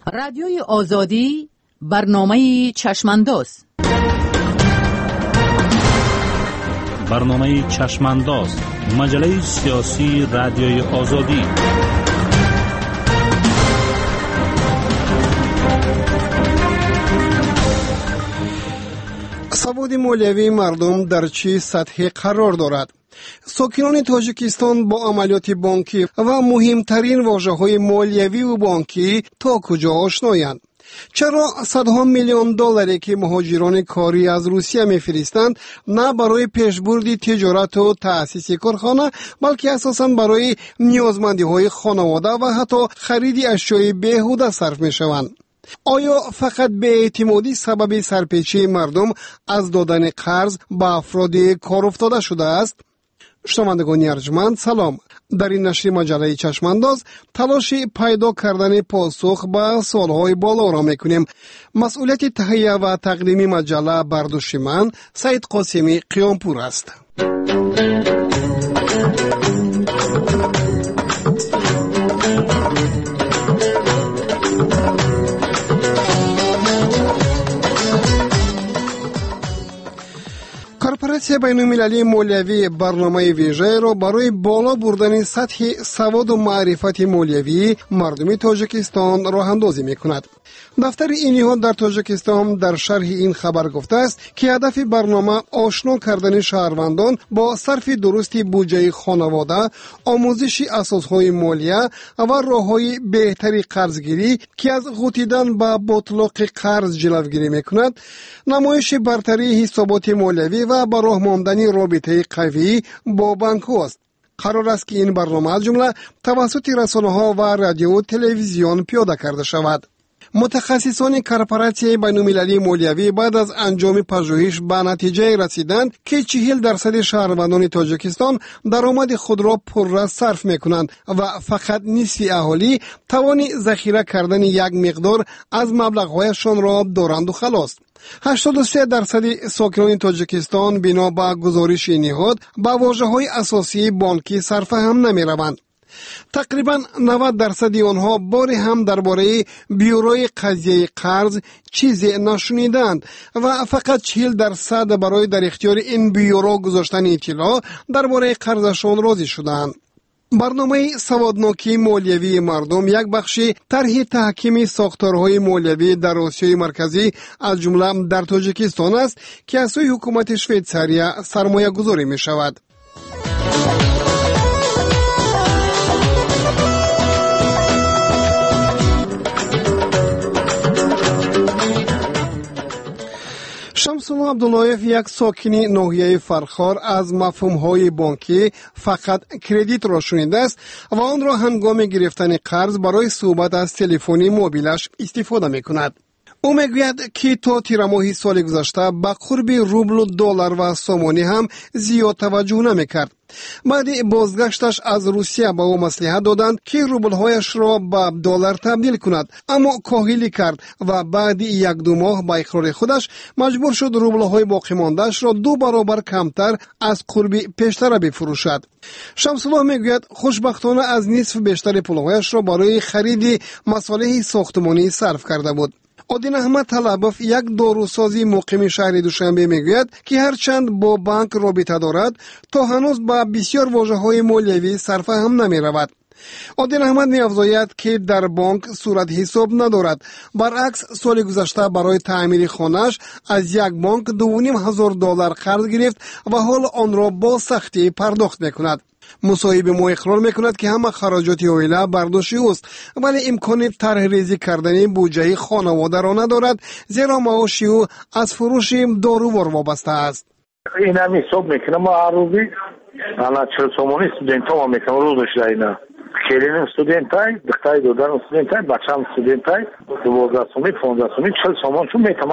رادیوی آزادی برنامه چشمانداز. برنامه چشمانداز، مجله سیاسی رادیوی آزادی. سواد مالیوی مردم در چه سطحی قرار دارد؟ ساکنان تاجیکستان با عملیات بانکی و مهمترین واژه‌های مالیوی و بانکی تا کجا آشنایند؟ چرا صدها میلیون دلاری که مهاجران کاری از روسیه میفرستند نه برای پیشبرد تجارت و تأسیس کارخانه، بلکه اساساً برای نیازمندی‌های خانواده و حتی خرید اشیاء بیهوده صرف می‌شوند؟ آیا فقط بی‌اعتمادی سبب سرپیچی مردم از دادن قرض به افراد کار افتاده شده است؟ شنوندگان ارجمند سلام. در این نشر مجله چشمانداز تلاش پیدا کردن پاسخ به سوالهای بالا را میکنیم. مسئولیت تهیه و تقدیم مجله بر دوش من سید قاسمی قیامپور است. کورپوراسیون بین‌المللی مالیوی برنامه ویژه را برای بالا بردن سطح سواد و معرفت مالیوی مردم تاجیکستان راه اندازی می‌کند. دفتر این نهاد در تاجیکستان در شرح این خبر گفته است که هدف برنامه آشنا کردن شهروندان با صرف درستی بودجه خانواده، آموزش اساسهای مالیه و راه‌های بهتری قرضگیری که از غوطیدن به بطلاق قرض جلوگیری می‌کند، نمایش برتری حسابات مالیوی و به راه ماندن رابطه قوی با بانک‌ها است. قرار است که این برنامه از جمله توسط رسانه‌ها و رادیو و تلویزیون پیاده کرده شود. متخصصان کورپوراسیون بین‌المللی مالیوی بعد از انجام پژوهش به نتیجه رسیدند که 40% شهروندان تاجیکستان درآمد خود را پررس صرف می‌کنند و فقط نصف اهالی توان ذخیره کردن یک مقدار از مبلغ‌هایشان را دارند و خلاص. 83% ساکنان تاجیکستان بنا به گزارش این نهاد به واژه‌های اساسی بانکی صرف هم نمی‌روند. تقریباً 90% آنها باری هم درباره بیوروی قضیه قرض چیزی نشنیدند و فقط 40% برای در اختیار این بیورو گذاشتن اطلاع درباره قرضشان راضی شدند. برنامه سوادناکی مالیوی مردم یک بخشی طرح تحکیم ساختارهای مالیوی در آسیای مرکزی از جمله در تاجیکستان است که از سوی حکومت شویتزاریا سرمایه گذاری می شود. شمسون عبداللهیف یک ساکنی ناحیه فرخار از مفهوم‌های بانکی فقط کردیت را شنیده است و آن را هنگام گرفتن قرض برای صحبت از تلفنی موبیلش استفاده می‌کند. او میگوید که تا تیر ماه سال گذشته به قرب روبل و دلار و سومانی هم زیاد توجه نمی‌کرد. بعد بازگشتش از روسیه به او مصلحت دادند که روبل‌هایش را به دلار تبدیل کند، اما کاهلی کرد و بعد 1-2 ماه با اقرار خودش مجبور شد روبل‌های باقی مانده‌اش را 2 برابر کمتر از قرب پیشتر بفروشد. شمس‌الله میگوید خوشبختانه از نصف بیشتر پول‌هایش را برای خرید مصالح ساختمانی صرف کرده بود. عادل احمد طلبوف یک داروسازی مقیم شهر دوشنبه میگوید که هرچند با بانک رابطه دارد تا هنوز با بسیار واژه‌های مالیوی صرف هم نمی رود. عادل احمد می‌افزاید که در بانک صورت حساب ندارد. برعکس سال گذشته برای تعمیر خانه‌اش از یک بانک $2,500 قرض گرفت و حال آن را با سختی پرداخت می‌کند. مصاحب ما اقرار میکند که همه خراجات عائله برداشت اوست، ولی امکان طرح ریزی کردن بودجه خانواده را ندارد، زیرا معاش او از فروش دارووار وابسته است. این هم حساب میکنم ما هر روزی الان 40 سومانی استودنت ها میکنم روزش داینا کلین استودنت های دختای دودن استودنت های بچم استودنت های 12 سومی 15 سومی 40 سومان چون میکنم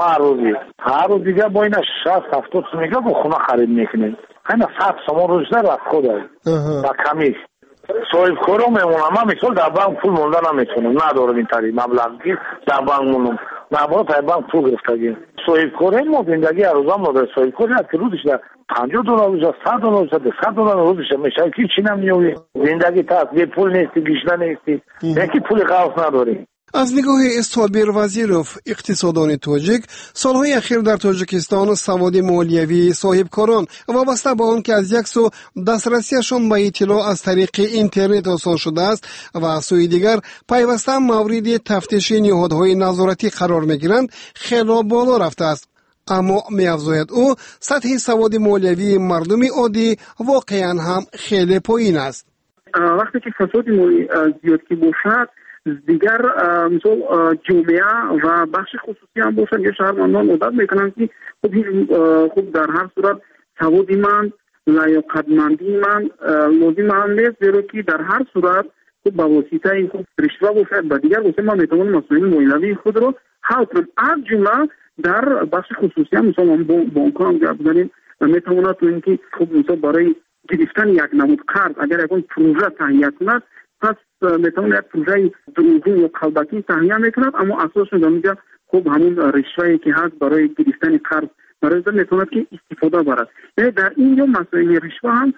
هر روز دیگه با این 60-70 سومی که خونه خرید میکنیم. خیلی 100 سومان روز در رفت خوده با کمیش صاحب کارو میمونم. من مثال در بانک پول مونده نمیتونم، ندارم این طریق مبلغی در بانک مونم، نباید در بانک پول گرفتگی صاحب کاره ما زندگی هر روزم مادر صاحب کاری هست که روزش در $50 روز $100 $100 روزش میشه که چی نمیوی زندگی تا یه پول نیستی گیشنه نیستی یکی پول قاس نداری. از نگاه صابر وزیروف اقتصاددان تاجیک، سالهای اخیر در تاجیکستان سواد مالیوی صاحبکاران وابسته به آن که از یک سو دسترسیشان به اطلاع از طریق اینترنت آسان شده است و از سوی دیگر پیوسته مورد تفتیش نهادهای نظارتی قرار میگیرند خیلی بالا رفته است. اما می‌افزاید او سطح سواد مالیوی مردم عادی واقعا هم خیلی پایین است. وقتی که فساد مالی زیاد که باشد، دیگر مثل جامعه و بخش خصوصی هم باشد یا شهروندان عادت میکنند که خب در هر صورت سواد من لیاقتمندی من لازم هم نیست، زیرا که در هر صورت خب به واسطه این خب رشوه باشد و دیگر واسه ما میتوانیم مسائل مالیوی خود رو حل کنیم. از جمله در بخش خصوصی هم مثلا بانک ها هم گپ زدیم میتواند تو اینکه خب مثلا برای گرفتن یک نمود قرض اگر یک پروژه تهیه کند، پس میتواند یک پروژه دروغین یا قلبکی تهیه میکند، اما اساسش در اینجا خب همون رشوه‌ای که هست برای گرفتن قرض برای میتواند که استفاده برد. یعنی در اینجا مسائل رشوه هم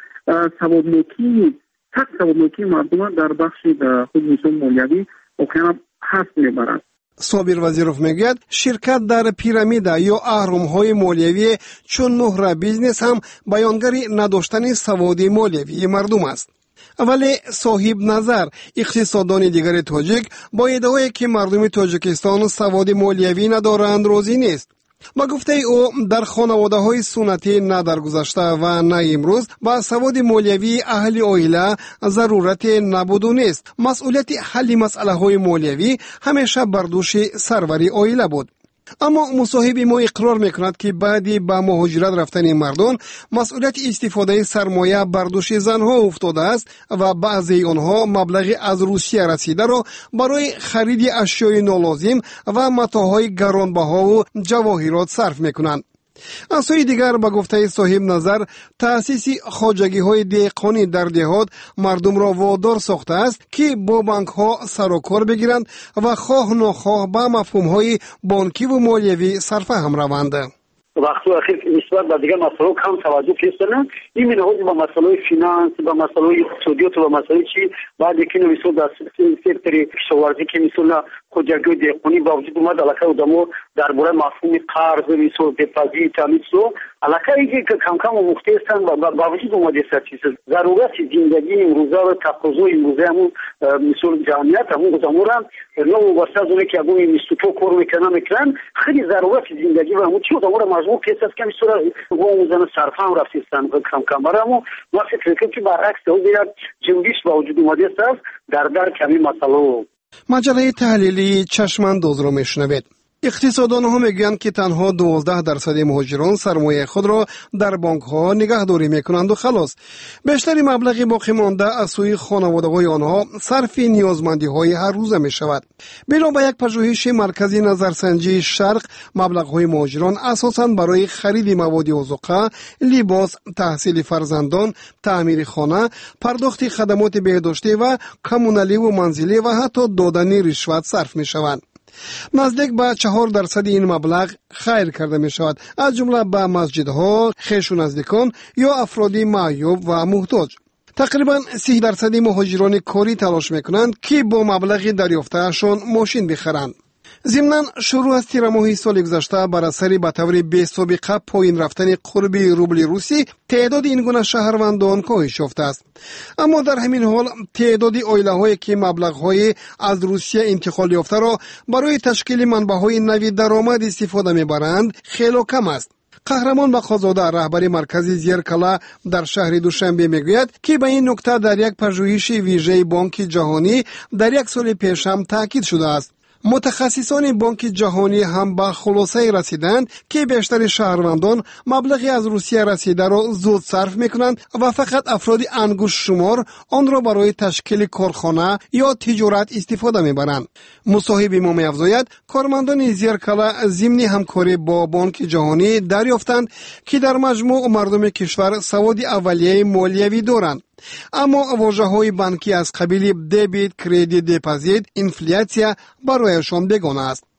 سوادناکی مردم در بخش خود مثلا مالیوی واقعا هست میبرد. صابر وزیروف میگوید شرکت در پیرامید یا اهرم‌های مالیوی چون نهر بیزنس هم بیانگری نداشتن سواد مالیوی مردم است. ولی صاحب نظر اقتصاددان دیگر تاجیک با ادعایی که مردم تاجیکستان سواد مالیوی ندارند راضی نیست. با گفته او در خانواده های سنتی نه در گذشته و نه امروز با سواد مالیوی اهل عائله ضرورت نبود و نیست. مسئولیت حل مسئله های مالیوی همیشه بر دوش سروری عائله بود. اما مصاحب ما اقرار میکند که بعدی به مهاجرت رفتن مردم مسئولیت استفاده سرمایه بر دوش زنها افتاده است و بعضی آنها مبلغی از روسیه رسیده را برای خرید اشیای نالازم و متاعهای گرانبها و جواهرات صرف میکنند. از سوی دیگر با گفته صاحب نظر تأسیس خواجگی های دهقانی در دهات مردم را وادار ساخته است که با بانک ها سر و کار بگیرند و خواه ناخواه به مفهوم های بانکی و مالیوی صرفه هم روند. وقتی اخیر نسبت به دیگر مسائل کم توجه کردن، این منهاج با مسائل فینانس، با مسائل اقتصادیات و با مسائل چی بعد که نمیشه در سکتور کشاورزی که مثلا خودجگی دهقانی با وجود اومد علاقه دمو درباره مفهوم قرض مثل دپازیت تامیسو علاقه ای که کم کم مختلفن با وجود اومد چیز ضرورت زندگی امروزه و تقاضا امروزه همون مثل جمعیت همون گذامورم نو واسه از اون که اگه میستو کار میکنن خیلی ضرورت زندگی و همون چی گذامورم مجموع کیس است که مثلا اون زن صرفا هم رفتن کم کم برامو ما فکر کنیم که برعکس اون بیاد جنبش با وجود اومده است در کمی مسئله. مجله تحلیلی چشمانداز را میشنوید. اقتصاددان ها میگویند که تنها 12% مهاجران سرمایه خود را در بانک ها نگهداری میکنند و خلاص. بیشتری مبلغ باقی مانده از سوی خانواده های آنها صرف نیازمندی های هر روزه می شود. بنا به یک پژوهش مرکزی نظرسنجی شرق، مبلغ های مهاجران اساساً برای خرید مواد اوزقه، لباس، تحصیل فرزندان، تعمیر خانه، پرداخت خدمات بهداشتی و کمونالی و منزلی و حتی دادن رشوت صرف می شوند. نزدیک به 4% این مبلغ خیر کرده می شود، از جمله به مسجدها، خویش و نزدیکان یا افرادی معیوب و محتاج. تقریبا 30% مهاجران کاری تلاش می کنند که با مبلغ دریافتهشان ماشین بخرند. ضمناً شروع از تیر ماه سال گذشته بر اثر به طور بی‌سابقه پایین رفتن قرب روبل روسی تعداد این گونه شهروندان کاهش یافته است. اما در همین حال تعداد عائله‌هایی که مبلغ‌های از روسیه انتقال یافته را برای تشکیل منبع‌های نوی درآمد استفاده می‌برند خیلی کم است. قهرمان بقازاده رهبر مرکز زیرکلا در شهر دوشنبه میگوید که به این نکته در یک پژوهش ویژه بانک جهانی در یک سال پیش هم تاکید شده است. متخصصان بانک جهانی هم به خلاصه رسیدند که بیشتر شهروندان مبلغی از روسیه رسیده را زود صرف میکنند و فقط افراد انگشت شمار آن را برای تشکیل کارخانه یا تجارت استفاده میبرند. مصاحب ما می‌افزاید کارمندان زیرکلا ضمن همکاری با بانک جهانی دریافتند که در مجموع مردم کشور سواد اولیه مالیوی دارند. اما واژه‌های بانکی از قبیل دبیت، کردیت، دپازیت، اینفلیاسیا برایشان بیگانه است.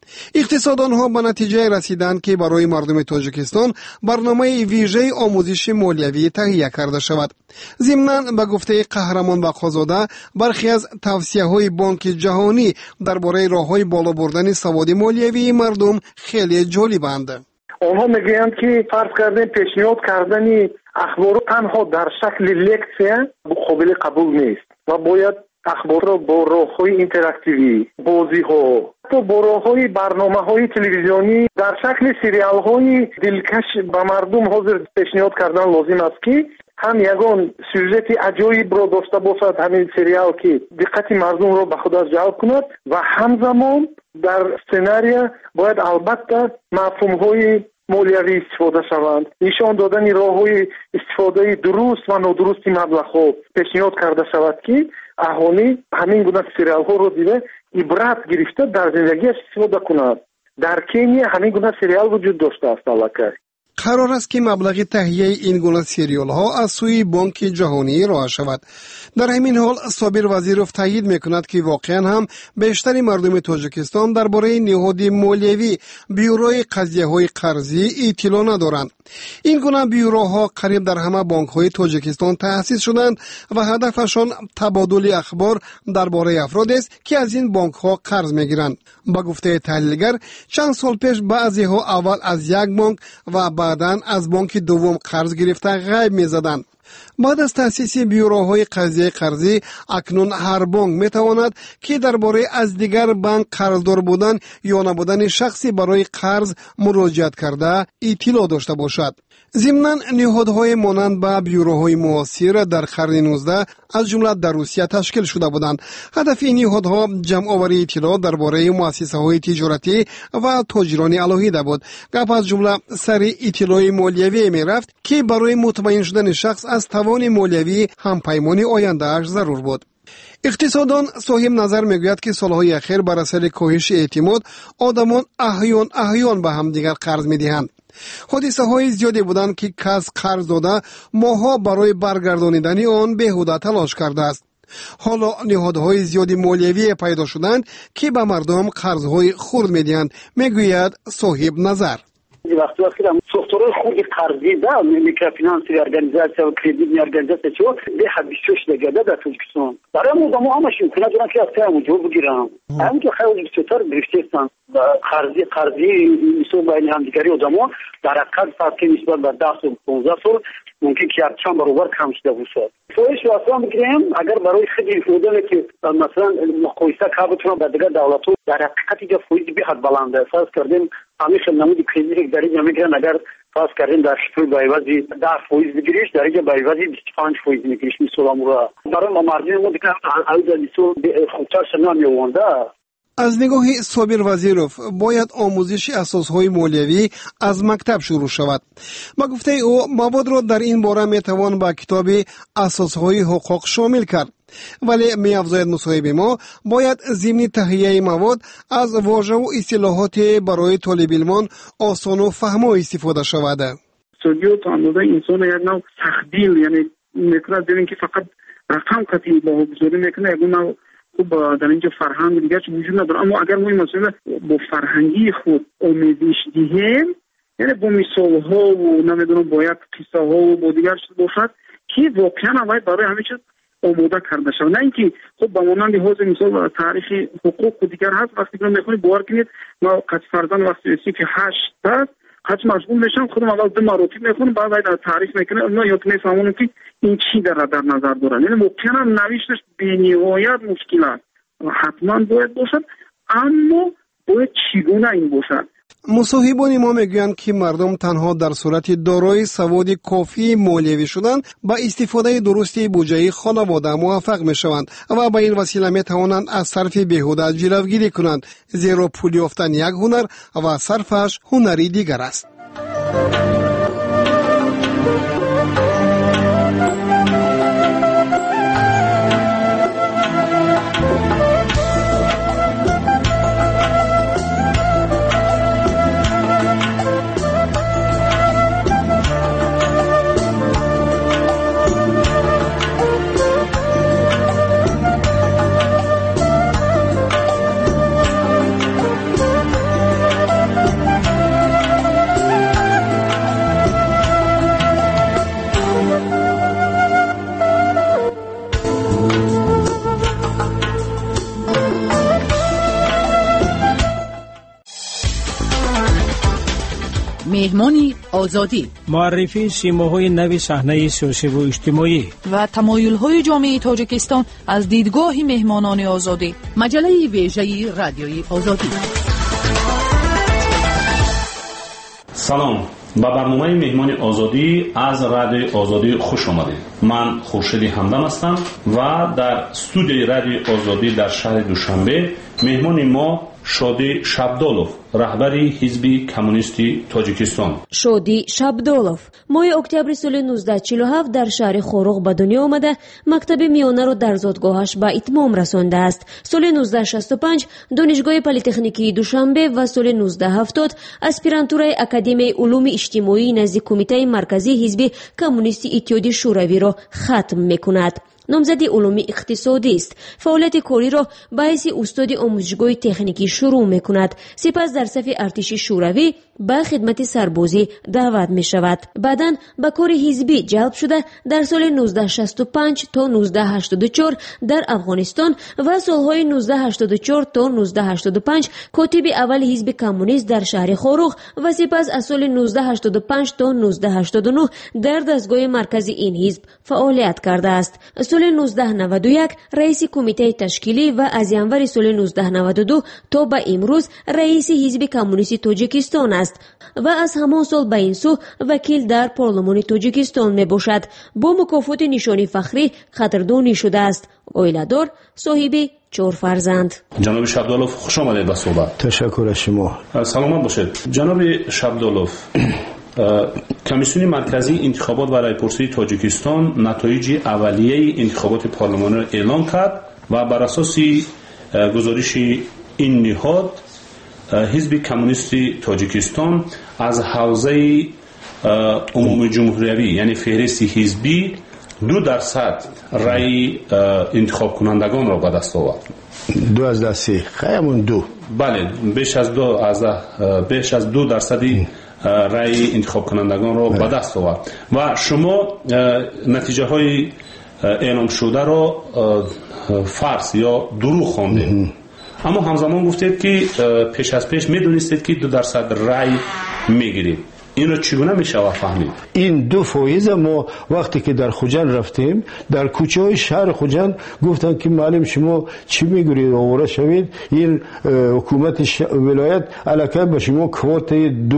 اقتصاددانها به نتیجه رسیدند که برای مردم تاجیکستان برنامه ویژه آموزش مالیوی تهیه کرده شود. ضمناً به گفته قهرمان بقازاده، برخی از توصیه‌های بانک جهانی درباره راه‌های بالا بردن سواد مالیوی مردم خیلی جالبند. آنها میگویند که فرض کردن پیشنهاد کردن اخبار تنها در شکل لکچه قابل قبول نیست و باید اخبار را با راه‌های اینتراکتیوی، بازی‌ها، تو با راه‌های برنامه‌های تلویزیونی در شکل سریال‌های دلکش به مردم حاضر پیشنهاد کردن لازم است که هم یگان سوژت عجایب را داشته باشد همین سریال که دقت مردم را به خودش جلب کند و همزمان در سناریو باید البته مفهوم‌های مالیوی استفاده شوند. نشان دادن راه‌های استفاده درست و نادرست مبلغ‌ها پیشنهاد کرده شود که اهالی همین گونه سریال‌ها رو دیده عبرت گرفته در زندگیش استفاده کنند. در کنیا همین گونه سریال وجود داشته است البته. قرار است که مبلغ تهیه این گونه سریال ها از سوی بانک جهانی ارائه شود. در همین حال صابر وزیروف تایید میکند که واقعا هم بیشتر مردم تاجیکستان درباره نهاد مالیوی بیوروی قضیه های قرضی اطلاع ندارند. این گونه بیوروها قریب در همه بانک های تاجیکستان تأسیس شدند و هدفشان تبادل اخبار درباره افراد است که از این بانک ها قرض میگیرند. با گفته تحلیلگر، چند سال پیش بعضی ها اول از یک بانک و بعداً از بانک دوم قرض گرفته غیب می‌زدند. بعد از تأسیس بیوروهای قضیه قرضی، اکنون هر بانک می‌تواند که درباره از دیگر بانک قرضدار بودن یا نبودن شخصی برای قرض مراجعت کرده اطلاع داشته باشد. ضمناً نهادهای مانند به بیوروهای معاصر در قرن 19 از جمله در روسیه تشکیل شده بودند. هدف این نهادها جمع آوری اطلاعات درباره مؤسسه‌های تجارتی و تاجران علاهیده بود. گپ از جمله سر اطلاع مالیوی می‌رفت که برای مطمئن شدن شخص از توان مالیوی هم پیمان آینده‌اش ضرور بود. اقتصاددان صاحب نظر میگوید که سالهای اخیر بر اثر کاهش اعتماد آدمان احیان به هم دیگر قرض می‌دهند. حادثه های زیادی بودند که کس قرض داده ماها برای برگردانیدن آن بیهوده تلاش کرده است. حالا نهادهای زیادی مالیوی پیدا شدند که به مردم قرضهای خرد میدهند، میگوید صاحب نظر. وقتی که سوختورهای خود قرضی ده میکروفینانسی ارگانیزاسیا و کردیت ارگانیزاسیا چو به 26 دیگه در تاجیکستان برای مردم همش امکانات دارن که از تامو بگیرن. همین که خیلی بیشتر گرفتن قرضی میسو بین هم دیگری آدم‌ها در حقیقت فرض که نسبت به 10 و 15 سال ممکن که چند برابر کم شده باشه. فوش واسه میگیم اگر برای خیلی فودن که مثلا مقایسه کابتون با دیگر دولت‌ها در حقیقت که فویز به حد بلنده فرض کردیم همیشه نمودی کریدیت در اینجا میگیرن اگر فرض کردیم در شکل بایوازی 10 فویز بگیریش در اینجا بایوازی 25 فویز میگیریش مثلا مرا برای ما مردم ما دیگه عوض لیسو خودتر شنان میونده. از نگاه صابر وزیروف باید آموزش اساسهای مالیوی از مکتب شروع شود. با گفته او مواد را در این باره میتوان با کتاب اساسهای حقوق شامل کرد، ولی می‌افزاید مصاحب ما باید ضمن تهیه مواد از واژه و اصطلاحات برای طالب علمان آسان و فهمو استفاده شود. استودیو تا اندازه انسان یک نوع تخدیل، یعنی میتونه ببینیم که فقط رقم قطعی با بزرگی میکنه، یک نوع خوب در اینجا فرهنگ دیگه چه وجود نداره. اما اگر ما این مسئله با فرهنگی خود آمیزش دهیم، یعنی با مثال ها و نمیدونم باید قصه ها و با دیگر چیز باشد که واقعا باید برای همه چیز آماده کرده شود. نه اینکه خب با مانند حوزه مثال تاریخ حقوق و دیگر هست، وقتی که میخونید باور کنید ما قد فرضاً وقتی رسید که 8 هست قد مشغول میشم خودم اول 2 مراتب میخونم بعد تعریف میکنم اونا یا میفهمونم که این چی در نظر دارن. یعنی ممکنه نوشتش بی‌نهایت مشکل است، حتما باید باشد، اما باید چگونه این باشد. مصاحبان ما میگویند که مردم تنها در صورت دارای سواد کافی مالیوی شدن با استفاده درستی بودجه خانواده موفق میشوند و با این وسیله میتوانند از صرف بیهوده جلوگیری کنند، زیرا پول یافتن یک هنر و صرفش هنری دیگر است. مهمان آزادی، معرفی سیماهای نوی صحنه سیاسی و اجتماعی و تمایل‌های جامعه تاجیکستان از دیدگاه مهمانان آزادی. مجله ویژه رادیوی آزادی. سلام، با برنامه مهمان آزادی از رادیو آزادی خوش آمدید. من خورشید همدم هستم و در استودیوی رادیو آزادی در شهر دوشنبه مهمان ما شادی شابدولوف، رهبری حزب کمونیستی تاجیکستان. شادی شابدولوف ماه اکتبر سال 1947 در شهر خوروغ به دنیا آمده. مکتب میانه را در زادگاهش به اتمام رسانده است. سال 1965 دانشگاه پلی‌تکنیکی دوشنبه و سال 1970 اسپیرانتورای اکادمی علوم اجتماعی نزد کمیته مرکزی حزب کمونیستی اتحادیه شوروی را ختم می‌کند. نامزد علوم اقتصادی است. فعالیت کاری را به حیث استاد آموزشگاه تکنیکی شروع می‌کند. سپس در صف ارتش شوروی به خدمت سربازی دعوت می‌شود. بعداً به کار حزبی جلب شده در سال 1965 تا 1984 در افغانستان و سالهای 1984 تا 1985 کاتب اول حزب کمونیست در شهر خوروغ و سپس از سال 1985 تا 1989 در دستگاه مرکزی این حزب فعالیت کرده است. سال 1991 رئیس کمیته تشکیلی و از ینور سال 1992 تا به امروز رئیس حزب کمونیستی تاجیکستان است و از همان سال به این سو وکیل در پارلمان تاجیکستان می باشد. با مکافات نشانی فخری قدردانی شده است. اویلادار، صاحب 4 فرزند. جناب شابدولوف خوش آمدید به صحبت. تشکر از شما. سلامت باشید. جناب شابدولوف، کمیسیون مرکزی انتخابات و رایپرسی تاجیکستان نتایج اولیه انتخابات پارلمانی را اعلام کرد و بر اساس گزارش این نهاد حزب کمونیستی تاجیکستان از حوزه عمومی جمهوری یعنی فهرست حزبی 2% رای انتخاب کنندگان را به دست آورد. 2 از 10 خیمون 2. بله، بیش از 2% رای انتخاب کنندگان را به دست آورد و شما نتیجه های اعلام شده را فرض یا دروغ خواندید، اما همزمان گفتید که پیش از پیش میدونستید که 2% رای میگیرید. این رو چگونه میشه فهمید؟ این 2% ما وقتی که در خوجند رفتیم در کوچه های شهر خوجند گفتن که معلم شما چی میگویید آواره شوید، این حکومت ولایت الکی به شما کوت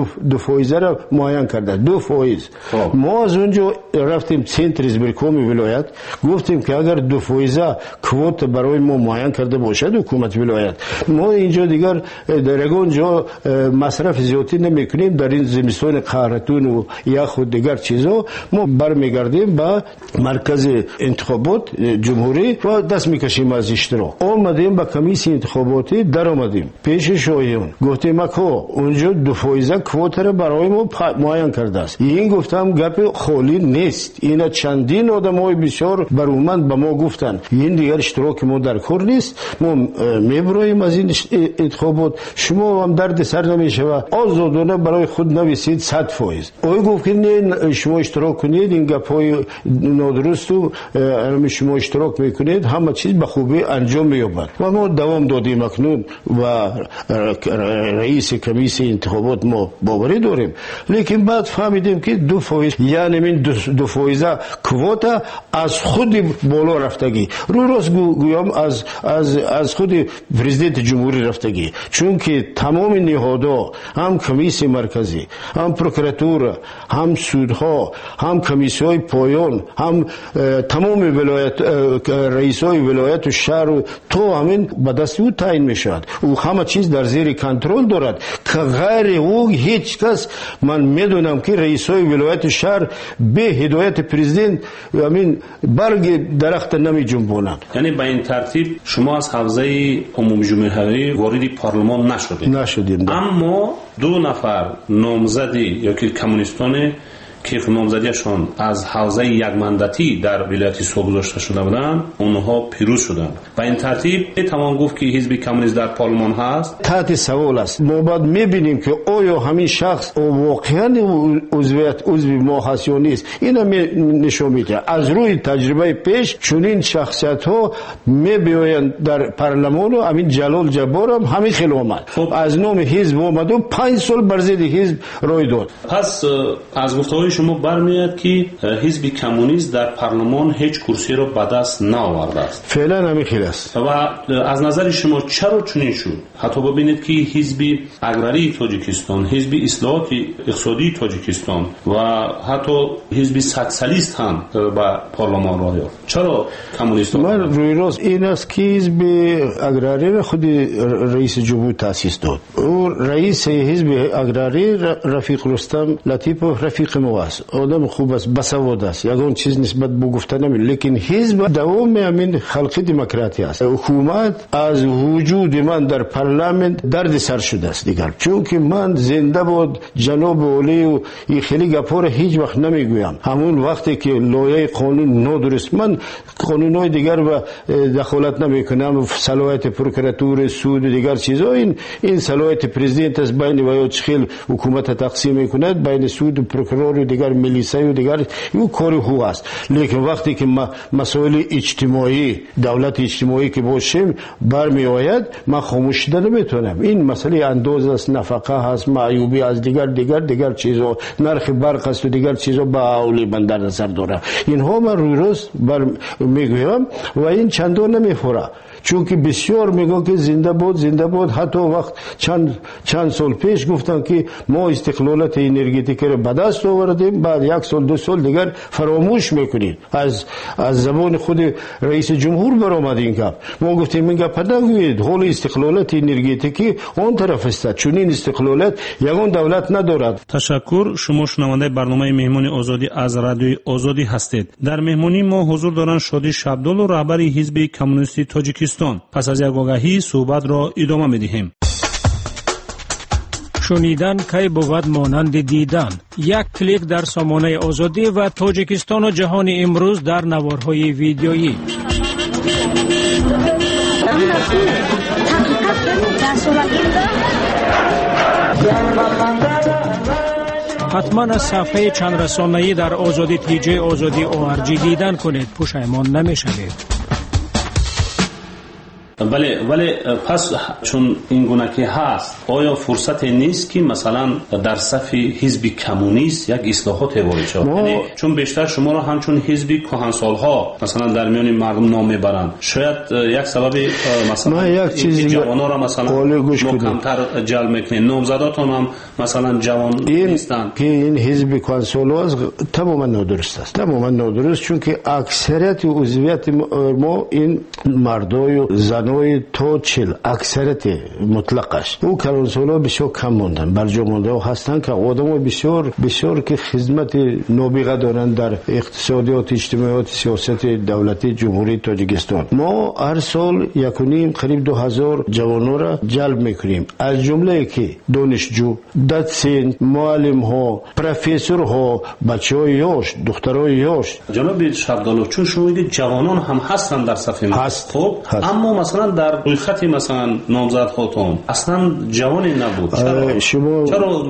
2% را معین کرده. 2%. ما از اونجا رفتیم سنتر ازبرکوم ولایت گفتیم که اگر 2% کوت برای ما معین کرده باشد حکومت ولایت، ما اینجا دیگر در اونجا مصرف زیادی نمیکنیم، در این زمستان خارتون و یا خود دیگر چیزا ما برمیگردیم به مرکز انتخابات جمهوری و دست میکشیم از اشتراک. آمدیم به کمیسیون انتخاباتی در آمدیم پیش شایعون گفتیم اکو اونجا 2% کوتا را برای ما معین کرده است. این گفتم گپ خالی نیست، اینا چندین آدمای بسیار برومند به ما گفتن این دیگر اشتراک ما در کار نیست، ما میبریم از این انتخابات، شما هم درد سر نمیشه و آزادانه برای خود نویسید 100%. اوی گفت که نه شما اشتراک کنید، این گپای نادرست و شما اشتراک میکنید همه چیز به خوبی انجام مییابد و ما دوام دادیم. اکنون و رئیس کمیسیون انتخابات ما باوری داریم، لیکن بعد فهمیدیم که 2% یعنی این 2% کوتا از خود بالا رفتگی، رو راست گویم از خود پرزیدنت جمهوری رفتگی، چون که تمام نهادها هم کمیسیون مرکزی هم پروکراتور هم سودها هم کمیسیون پایان هم تمام ولایت رئیسای ولایت و شهر و تو همین به دست او تعیین میشود. او همه چیز در زیر کنترل دارد که غیر او هیچ کس، من میدونم که رئیسای ولایت و شهر به هدایت پرزیدنت همین برگ درخت نمی جنبونند. یعنی به این ترتیب شما از حوزه عمومی جمهوری وارد پارلمان نشدیم. اما 2 نفر نامزدی یا که کمونیستان که نامزدیشان از حوزه یک مندتی در ولایت سو گذاشته شده بودند اونها پیروز شدند. به این ترتیب توان گفت که حزب کمونیست در پارلمان هست. تحت سوال است. ما باید میبینیم که آیا همین شخص واقعا عضو ما هست یا نیست. اینا نشون میده. از روی تجربه پیش چنین شخصیت ها میبیایند در پارلمان و همین جلال جبار هم همین خیلی آمد. از نام حزب آمد و 5 سال بر ضد حزب روی داد. پس از گفته‌های شما برمیاد که حزب کمونیست در پارلمان هیچ کرسی را به دست نآورده است. فعلا همین خیلی است. و از نظر شما چرا چنین شد؟ حتی ببینید که حزب اگراری تاجیکستان، حزب اصلاحات اقتصادی تاجیکستان و حتی حزب سوسیالیست هم به پارلمان راه یافت. چرا کمونیست؟ من روی راست این است که حزب اگراری را خود رئیس جمهور تأسیس داد. او رئیس حزب اگراری رفیق رستم لطیفوف رفیق ما است. آدم خوب است، بسواد است. یگان چیز نسبت به گفتن نمی، لیکن حزب دوام همین خلق دموکراتی است. حکومت از وجود من در پارلمان درد سر شده است دیگر. چون که من زنده بود جناب علی و این خیلی گپا را هیچ وقت نمیگویم. همون وقتی که لایحه قانون نادرست، من قانونهای دیگر و دخالت نمیکنم، صلاحیت پروکراتور سود و دیگر چیزا، این صلاحیت پرزیدنت است بین و یا چخیل حکومت تقسیم میکند بین سود و پروکرور و دیگر ملیسه و دیگر، این کار حقوق است. لیکن وقتی که مسائل اجتماعی دولت اجتماعی که باشیم برمی آید، من خاموش شده نمیتونم. این مسئله انداز است، نفقه هست، معیوبی از دیگر چیزا، نرخ برق است و دیگر چیزا به اولی من در نظر دارم. اینها من روی راست میگویم و این چندان نمیخوره. چون که بسیار میگن که زنده بود. حتی وقت چند سال پیش گفتن که ما استقلالت انرژتیک رو به دست آوردیم، بعد 1 سال 2 سال دیگر فراموش میکنید. از زبان خود رئیس جمهور برآمد این گپ. ما گفتیم این گپ نگویید، حال استقلالت انرژتیکی اون طرف است. چون این استقلالت یگان دولت ندارد. تشکر. شما شنونده برنامه مهمانی آزادی از رادیوی آزادی هستید. در مهمانی ما حضور دارند شادی شبدال و رهبر حزب کمونیستی تاجیکستان. پس از یک آگاهی صحبت را ادامه می‌دهیم. شنیدن کی بود مانند دیدن. یک کلیک در سامانه آزادی و تاجیکستان و جهان امروز در نوارهای ویدیویی. حتما از صفحه چند رسانه‌ای در آزادی تیجی آزادی ORG دیدن کنید، پشیمان نمی‌شوید. ولی پس چون این گونه که هست، آیا فرصت نیست که مثلا در صف حزب کمونیست یک اصلاحات وارد شود؟ یعنی چون بیشتر شما را همچون حزب کهنسال‌ها مثلا در میان مردم نام میبرند، شاید یک سبب مثلا یک چیزی جوان‌ها را مثلا کمتر جلب میکنه، نامزداتون هم مثلا جوان نیستند. که این حزب کهنسال‌ها تماما نادرست است، تماما نادرست. چون که اکثریت عضویت ما این مردای و زنای تا 40 اکثریت مطلقش، او کلانسالا بسیار کم موندن، برجا مونده هستند که آدم بسیار که خدمت نابغه دارند در اقتصادیات اجتماعیات سیاست دولتی جمهوری تاجیکستان. ما هر سال 1.5 قریب 2000 جوانان را جلب میکنیم، از جمله که دانشجو، دادسین، معلم ها، پروفسور ها، بچهای یاش، دخترای یاش. جناب شبدالو، چون شما میگید جوانان هم هستند در صف ما، خب اما مثلا در روی خط مثلا نامزد خودتون اصلا جوانی نبود. چرا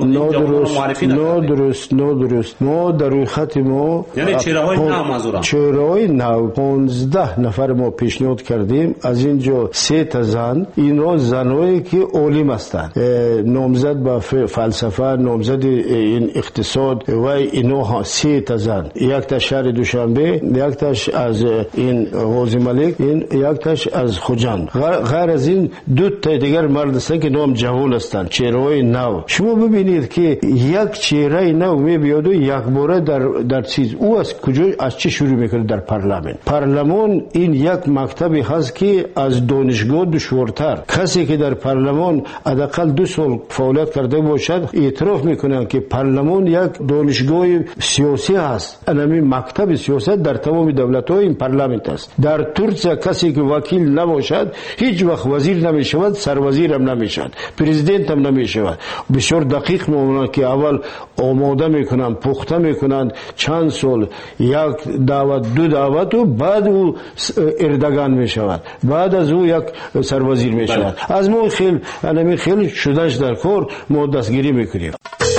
نادرست ما در روی خط ما، یعنی چهره‌های نو منظورم، چهره‌های نو 15 نفر ما پیشنهاد کردیم. از اینجا 3 تا زن، اینا زنایی که عالم هستند، نامزد با فلسفه، نامزد این اقتصاد و اینا ها. 3 تا زن، یک تا شهر دوشنبه، یک تاش از این غازی ملک، این یک تاش از خوجند. غیر از این 2 تا دیگر مرد هستن که نام جوان هستند، چهره‌های نو. شما ببینید که یک چهره نو میاد و یک باره در چیز، او از کجا، از چه شروع میکنه؟ در پارلمان این یک مکتبی هست که از دانشگاه دشوارتر. کسی که در پارلمان حداقل 2 سال فعالیت کرده باشد اعتراف میکنه که پارلمان یک دانشگاه سیاسی هست. همین مکتب سیاست در تمام دولت‌ها این پارلمان است. در ترکیه کسی که وکیل نباشد شود هیچ وقت وزیر نمی شود، سروزیر هم نمی شود، پرزیدنت هم نمی شود. بسیار دقیق میمونند که اول آماده میکنند، پخته میکنند چند سال، یک دعوت دو دعوت و بعد او اردگان می شود، بعد از او یک سروزیر می شود. از ما خیلی شدهش در کار ما دستگیری میکنیم.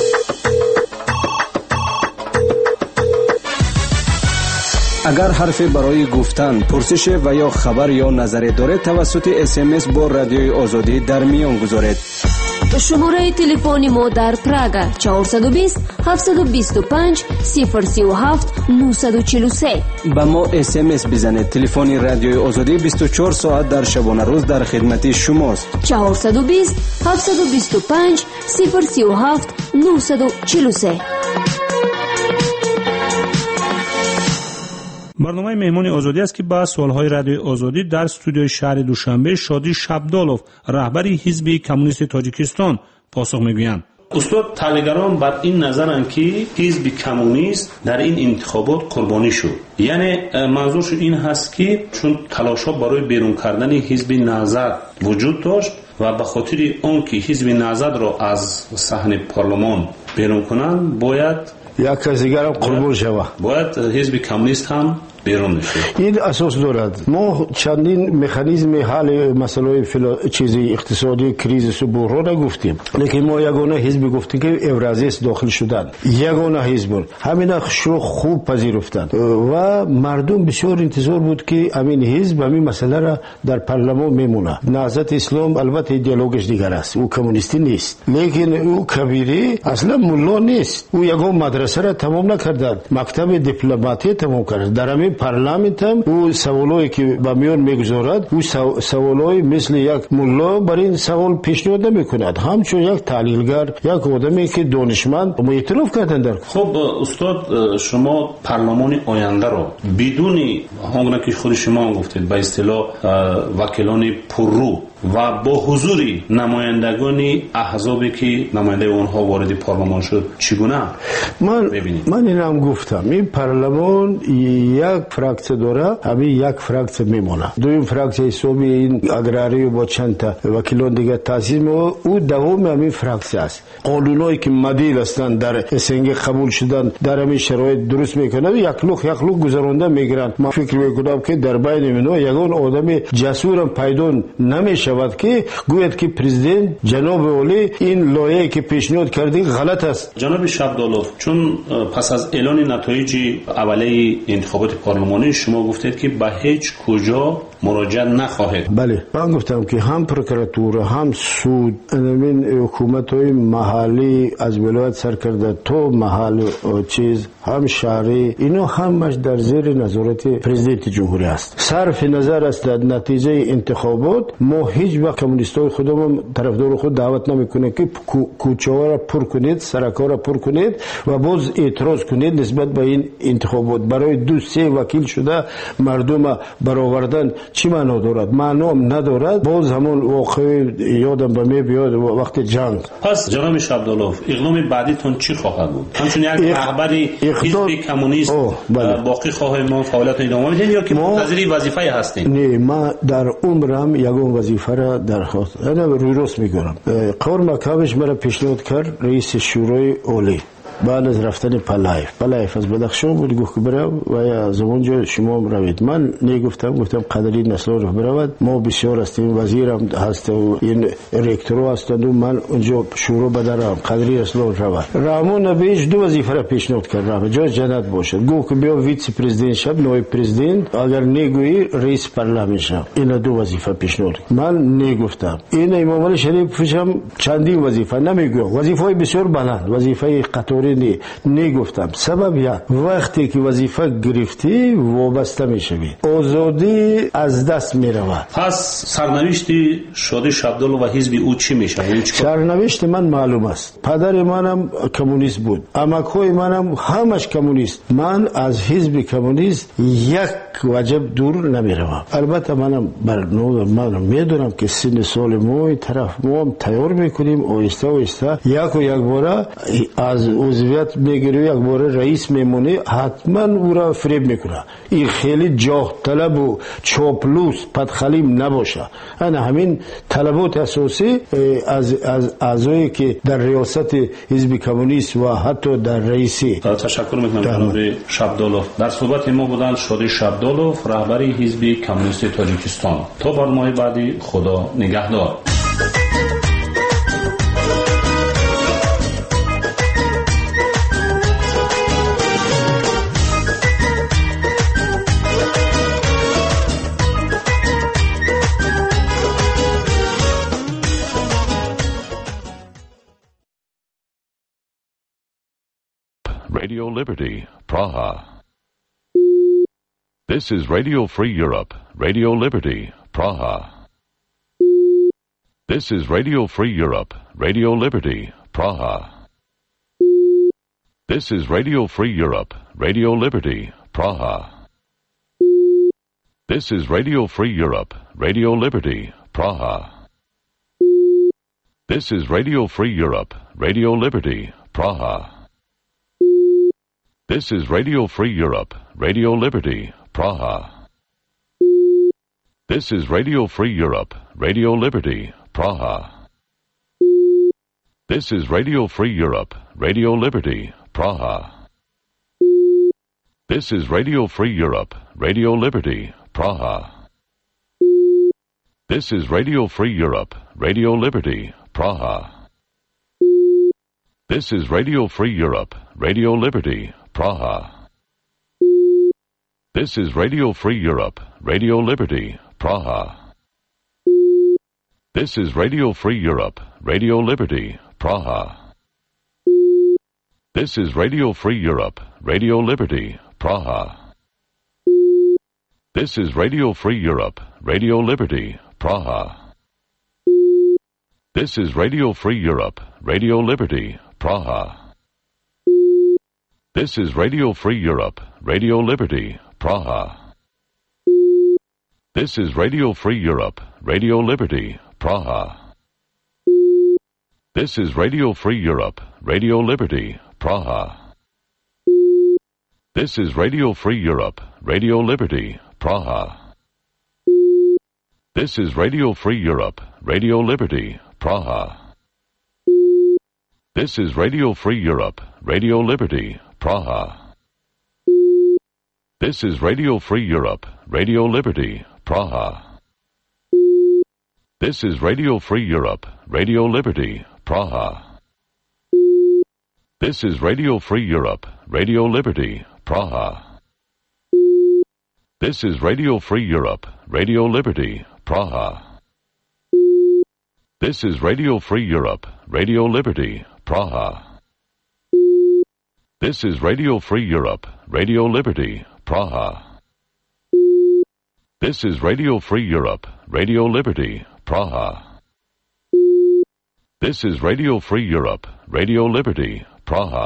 اگر حرفی برای گفتن، پرسش و یا خبر یا نظری دارید توسط SMS با رادیوی آزادی در میان گذارید. شماره تلفن ما در پراگ 420 725 037 943. با ما SMS بزنید. تلفن رادیوی آزادی 24 ساعت در شبانه روز در خدمت شماست. 420 725 037 943. برنامه مهمان آزادی است که با سوالهای رادیو آزادی در استودیوی شهر دوشنبه شادی شبدالوف رهبر حزب کمونیست تاجیکستان پاسخ میگویند. استاد، تحلیلگران بر این نظرند که حزب کمونیست در این انتخابات قربانی شد. یعنی منظورش این هست که چون تلاش‌ها برای بیرون کردن حزب نهضت وجود داشت و به خاطر اون که حزب نهضت را از صحنه پارلمان بیرون کنند باید یک کسی دیگر هم قربان شود، باید حزب کمونیست هم بیرون نشه. این اساس دارد. ما چندین مکانیزم حل مسائل چیزی اقتصادی کریزیس و بحران گفتیم، لیکن ما یگانه حزب گفتیم که اورازیست داخل شدن، یگانه حزب همین شو خوب پذیرفتند و مردم بسیار انتظار بود که همین حزب همین مسئله را در پارلمان میمونه. نهضت اسلام البته ایدئولوژیش دیگر است، او کمونیستی نیست، لیکن او کبیری اصلا ملا نیست. او یگان مدرسه را تمام نکرد، مکتب دیپلماتی تمام کرد. در همین پارلمان هم او سوالایی که با میان میگذارد، او سوالای مثل یک ملا بر این سوال پیشنهاد نمیکند، همچون یک تحلیلگر، یک آدمی که دانشمند ما اعتراف کردن در. خب استاد، شما پارلمان آینده رو بدون آنگونه که خود شما گفتید به اصطلاح وکیلان پررو و با حضور نمایندگان احزابی که نماینده اونها وارد پارلمان شد چگونه من اینم گفتم، این پارلمان یک فراکچه داره، همین یک فراکچه میمونه. دویم فراکچه حسابی این اگراری با چند تا وکیلان دیگه تاسیس میکنه، او دوم همین فراکچه است. قانونایی که مدیل هستند در اسنگ قبول شدن در همین شرایط درست میکنه، یک لوخ گذرانده میگیرن. ما فکر میکنم که در بین اینا یگان آدم جسورم پیدا نمیشه که گوید که پرزیدنت جناب عالی این لایحه‌ای که پیشنهاد کردی غلط است. جناب شبدالوف، چون پس از اعلان نتایج اولیه انتخابات پارلمانی شما گفتید که به هیچ کجا مراجعه نخواهید. بله، من گفتم که هم پروکراتور هم سود این حکومت‌های محلی از ولایت سر کرده تو محل چیز هم شهری، اینا همش در زیر نظارت پرزیدنت جمهوری است. صرف نظر است در نتیجه انتخابات ما هیچ وقت کمونیستای خودمون طرفدار خود دعوت نمیکنه که کوچه‌ها را پر کنید، سرک‌ها را پر کنید و باز اعتراض کنید نسبت به این انتخابات. برای 2-3 وکیل شده مردم برآوردن چی معنا دارد؟ معنام ندارد. باز همون واقع یادم به بیاد وقت جنگ. پس جناب شبدالوف، اقدام بعدیتون چی خواهد بود؟ همچون یک رهبر حزب کمونیست باقی خواهید ما فعالیت ادامه بدید یا که منتظر وظیفه هستین؟ نه، ما در عمرم یگان وظیفه را درخواست روی راست میگم. قور مکابش مرا پیشنهاد کرد رئیس شورای عالی بعد از رفتن پلایف از بدخشان بود، گفت که برو و از اونجا شما روید. من گفتم قدری نسل رو برود، ما بسیار هستیم، وزیرم هست و این رکتور هستند و من اونجا شروع بدارم قدری نسل رو رود. رامون بیش 2 وظیفه را پیشنهاد کرد، جای جنت باشد، گفت که بیا ویس پرزیدنت شب، نایب پرزیدنت، اگر نگویی رئیس پارلمان شب. این 2 وظیفه پیشنهاد من نگفتم. این امام علی شریف فشم چندین وظیفه نمیگویم، وظیفه بسیار بلند، وظیفه قطاری نگفتم. سبب یک، وقتی که وظیفه گرفتی وابسته میشوی، آزادی از دست میرود. پس سرنوشت شادی شبدالوف و حزب او چی میشه؟ سرنوشت من معلوم است. پدر منم کمونیست بود، عمک‌های منم همش کمونیست. من از حزب کمونیست یک وجب دور نمیروم. البته منم من میدونم که سن سال ما طرف ما تیار میکنیم آهسته یک بار از عضویت میگیری یک بار رئیس میمونی حتما او را فریب میکنه. این خیلی جاه طلب و چاپلوس پدخلیم نباشه. انا همین طلبات اساسی از اعضایی که در ریاست حزب کمونیست و حتی در رئیسی. تشکر میکنم جناب شبدالوف. در صحبت ما بودن شادی شبدالوف، رهبر حزب کمونیست تاجیکستان. تا برنامه بعدی، خدا نگهدار. Radio Liberty, Praha. This is Radio Free Europe, Radio Liberty, Praha. This is Radio Free Europe, Radio Liberty, Praha. This is Radio Free Europe, Radio Liberty, Praha. This is Radio Free Europe, Radio Liberty, Praha. This is Radio Free Europe, Radio Liberty, Praha. This is Radio Free Europe, Radio Liberty, Praha. This is Radio Free Europe, Radio Liberty, Praha. This is Radio Free Europe, Radio Liberty, Praha. This is Radio Free Europe, Radio Liberty, Praha. This is Radio Free Europe, Radio Liberty, Praha. This is Radio Free Europe, Radio Liberty, Praha. This is Radio Free Europe, Radio Liberty, Praha. This is Radio Free Europe, Radio Liberty, Praha. This is Radio Free Europe, Radio Liberty, Praha. This is Radio Free Europe, Radio Liberty, Praha. This is Radio Free Europe, Radio Liberty, Praha. This is Radio Free Europe, Radio Liberty, Praha. This is Radio Free Europe, Radio Liberty, Praha. This is Radio Free Europe, Radio Liberty, Praha. This is Radio Free Europe, Radio Liberty, Praha. This is Radio Free Europe, Radio Liberty, Praha. This is Radio Free Europe, Radio Liberty, Praha. This is Radio Free Europe, Radio Liberty, Praha. This is Radio Free Europe, Radio Liberty, Praha. This is Radio Free Europe, Radio Liberty, Praha. This is Radio Free Europe, Radio Liberty, Praha. This is Radio Free Europe, Radio Liberty, Praha. This is Radio Free Europe, Radio Liberty, Praha. This is Radio Free Europe, Radio Liberty, Praha. This is Radio Free Europe, Radio Liberty, Praha.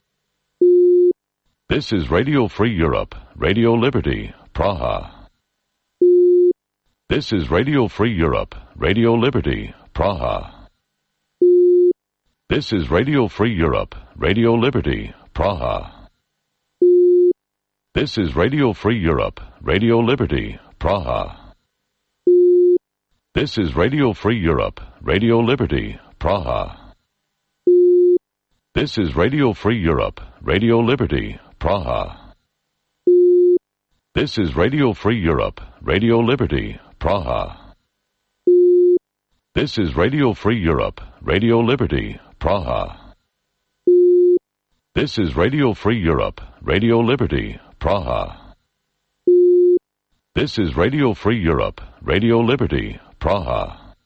This is Radio Free Europe, Radio Liberty, Praha. This is Radio Free Europe, Radio Liberty, Praha. This is Radio Free Europe, Radio Liberty, Praha. This is Radio Free Europe, Radio Liberty, Praha. This is Radio Free Europe, Radio Liberty, Praha. This is Radio Free Europe, Radio Liberty, Praha. This is Radio Free Europe, Radio Liberty, Praha. This is Radio Free Europe, Radio Liberty, Praha. This is Radio Free Europe, Radio Liberty, Praha. This is Radio Free Europe, Radio Liberty, Praha.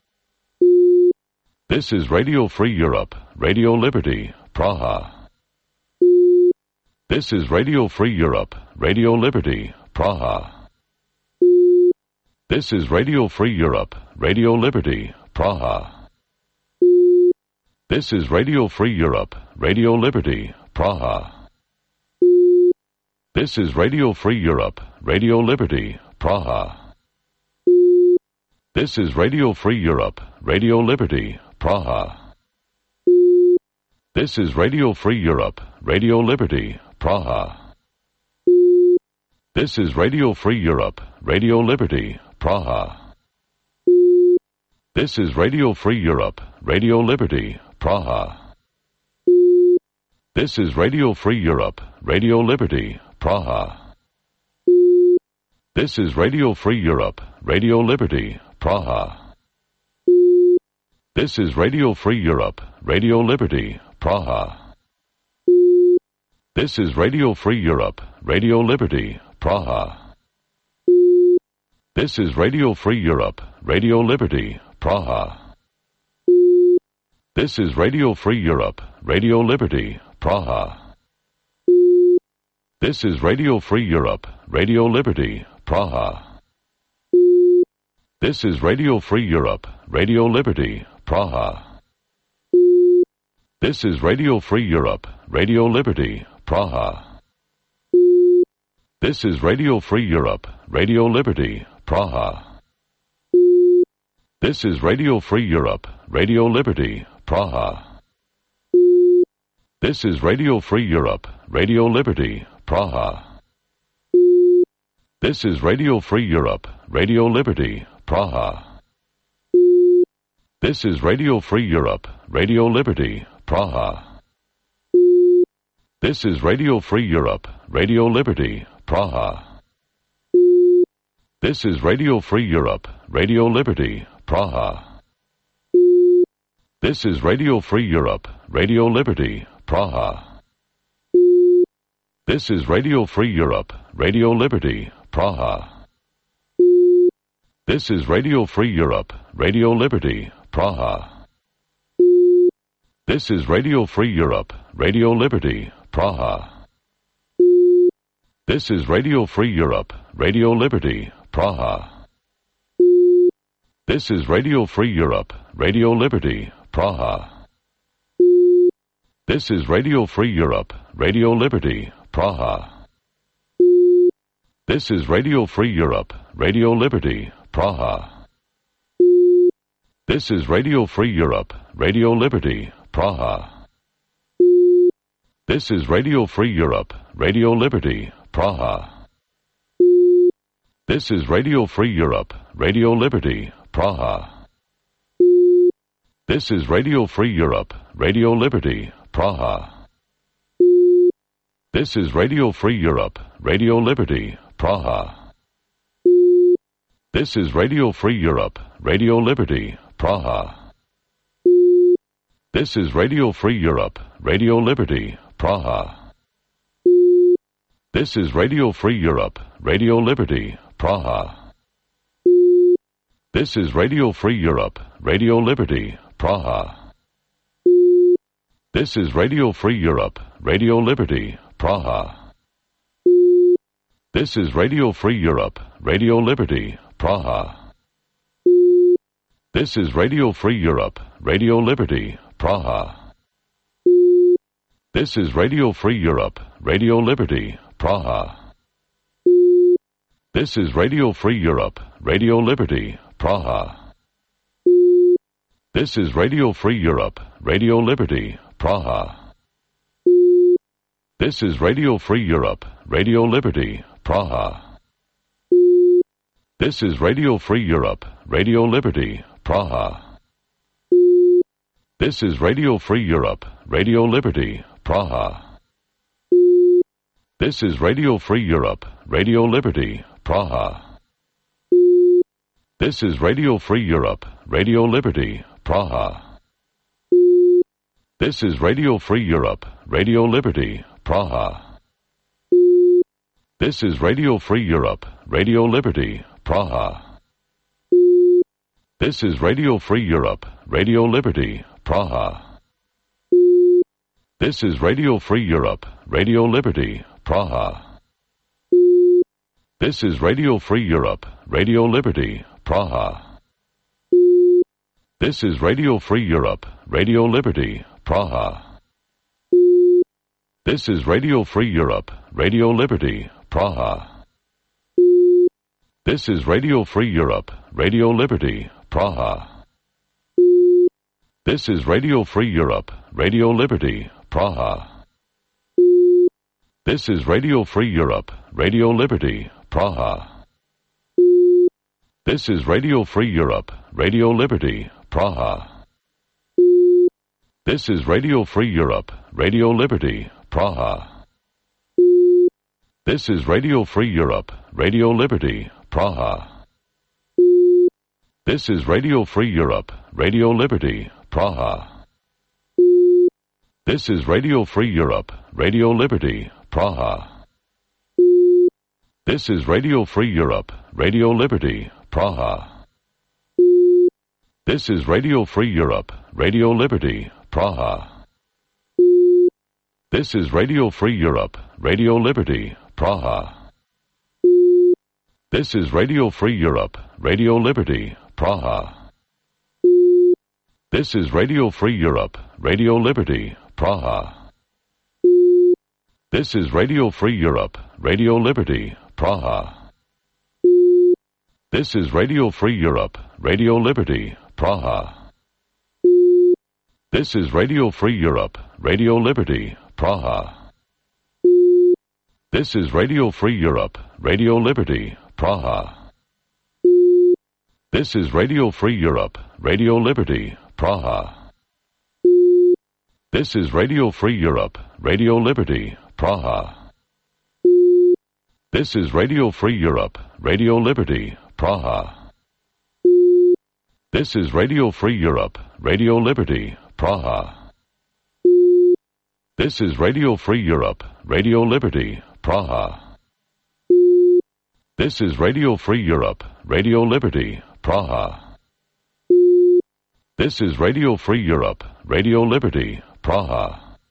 This is Radio Free Europe, Radio Liberty, Praha. This is Radio Free Europe, Radio Liberty, Praha. This is Radio Free Europe, Radio Liberty, Praha. This is Radio Free Europe, Radio Liberty, Praha. This is Radio Free Europe, Radio Liberty, Praha. This is Radio Free Europe, Radio Liberty, Praha. This is Radio Free Europe, Radio Liberty, Praha. This is Radio Free Europe, Radio Liberty, Praha. This is Radio Free Europe, Radio Liberty, Praha. This is Radio Free Europe, Radio Liberty, Praha. This is Radio Free Europe, Radio Liberty, Praha. This is Radio Free Europe, Radio Liberty, Praha. This is Radio Free Europe, Radio Liberty, Praha. This is Radio Free Europe, Radio Liberty, Praha. This is Radio Free Europe, Radio Liberty, Praha. This is Radio Free Europe, Radio Liberty, Praha. This is Radio Free Europe, Radio Liberty, Praha. This is Radio Free Europe, Radio Liberty, Praha. This is Radio Free Europe, Radio Liberty, Praha. This is Radio Free Europe, Radio Liberty, Praha. This is Radio Free Europe, Radio Liberty, Praha. This is Radio Free Europe, Radio Liberty, Praha. This is Radio Free Europe, Radio Liberty, Praha. This is Radio Free Europe, Radio Liberty, Praha. This is Radio Free Europe, Radio Liberty, Praha. This is Radio Free Europe, Radio Liberty, Praha. This is Radio Free Europe, Radio Liberty, Praha. This is Radio Free Europe, Radio Liberty, Praha. This is Radio Free Europe, Radio Liberty, Praha. This is Radio Free Europe, Radio Liberty, Praha. This is Radio Free Europe, Radio Liberty, Praha. This is Radio Free Europe, Radio Liberty, Praha. This is Radio Free Europe, Radio Liberty, Praha. This is Radio Free Europe, Radio Liberty, Praha. This is Radio Free Europe, Radio Liberty, Praha. This is Radio Free Europe, Radio Liberty, Praha. This is Radio Free Europe, Radio Liberty, Praha. This is Radio Free Europe, Radio Liberty, Praha. This is Radio Free Europe, Radio Liberty, Praha. This is Radio Free Europe, Radio Liberty, Praha. This is Radio Free Europe, Radio Liberty, Praha. This is Radio Free Europe, Radio Liberty, Praha. This is Radio Free Europe, Radio Liberty, Praha. This is Radio Free Europe, Radio Liberty, Praha. This is Radio Free Europe, Radio Liberty, Praha. This is Radio Free Europe, Radio Liberty, Praha. This is Radio Free Europe, Radio Liberty, Praha. This is Radio Free Europe, Radio Liberty, Praha. This is Radio Free Europe, Radio Liberty, Praha. This is Radio Free Europe, Radio Liberty, Praha. This is Radio Free Europe, Radio Liberty, Praha. This is Radio Free Europe, Radio Liberty, Praha. This is Radio Free Europe, Radio Liberty, Praha. This is Radio Free Europe, Radio Liberty, Praha. This is Radio Free Europe, Radio Liberty, Praha. This is Radio Free Europe, Radio Liberty, Praha. This is Radio Free Europe, Radio Liberty, Praha. This is Radio Free Europe, Radio Liberty, Praha. This is Radio Free Europe, Radio Liberty, Praha. This is Radio Free Europe, Radio Liberty, Praha. This is Radio Free Europe, Radio Liberty, Praha. This is Radio Free Europe, Radio Liberty, Praha. This is Radio Free Europe, Radio Liberty, Praha. This is Radio Free Europe, Radio Liberty, Praha. This is Radio Free Europe, Radio Liberty, Praha. This is Radio Free Europe, Radio Liberty, Praha. This is Radio Free Europe, Radio Liberty, Praha. This is Radio Free Europe, Radio Liberty, Praha. This is Radio Free Europe, Radio Liberty, Praha. This is Radio Free Europe, Radio Liberty, Praha. This is Radio Free Europe, Radio Liberty, Praha. This is Radio Free Europe, Radio Liberty, Praha. This is Radio Free Europe, Radio Liberty, Praha. This is Radio Free Europe, Radio Liberty, Praha. This is Radio Free Europe, Radio Liberty, Praha. This is Radio Free Europe, Radio Liberty, Praha. This is Radio Free Europe, Radio Liberty, Praha. This is Radio Free Europe, Radio Liberty, Praha. This is Radio Free Europe, Radio Liberty, Praha. This is Radio Free Europe, Radio Liberty, Praha. This is Radio Free Europe, Radio Liberty, Praha. This is Radio Free Europe, Radio Liberty, Praha. This is Radio Free Europe, Radio Liberty, Praha. This is Radio Free Europe, Radio Liberty, Praha.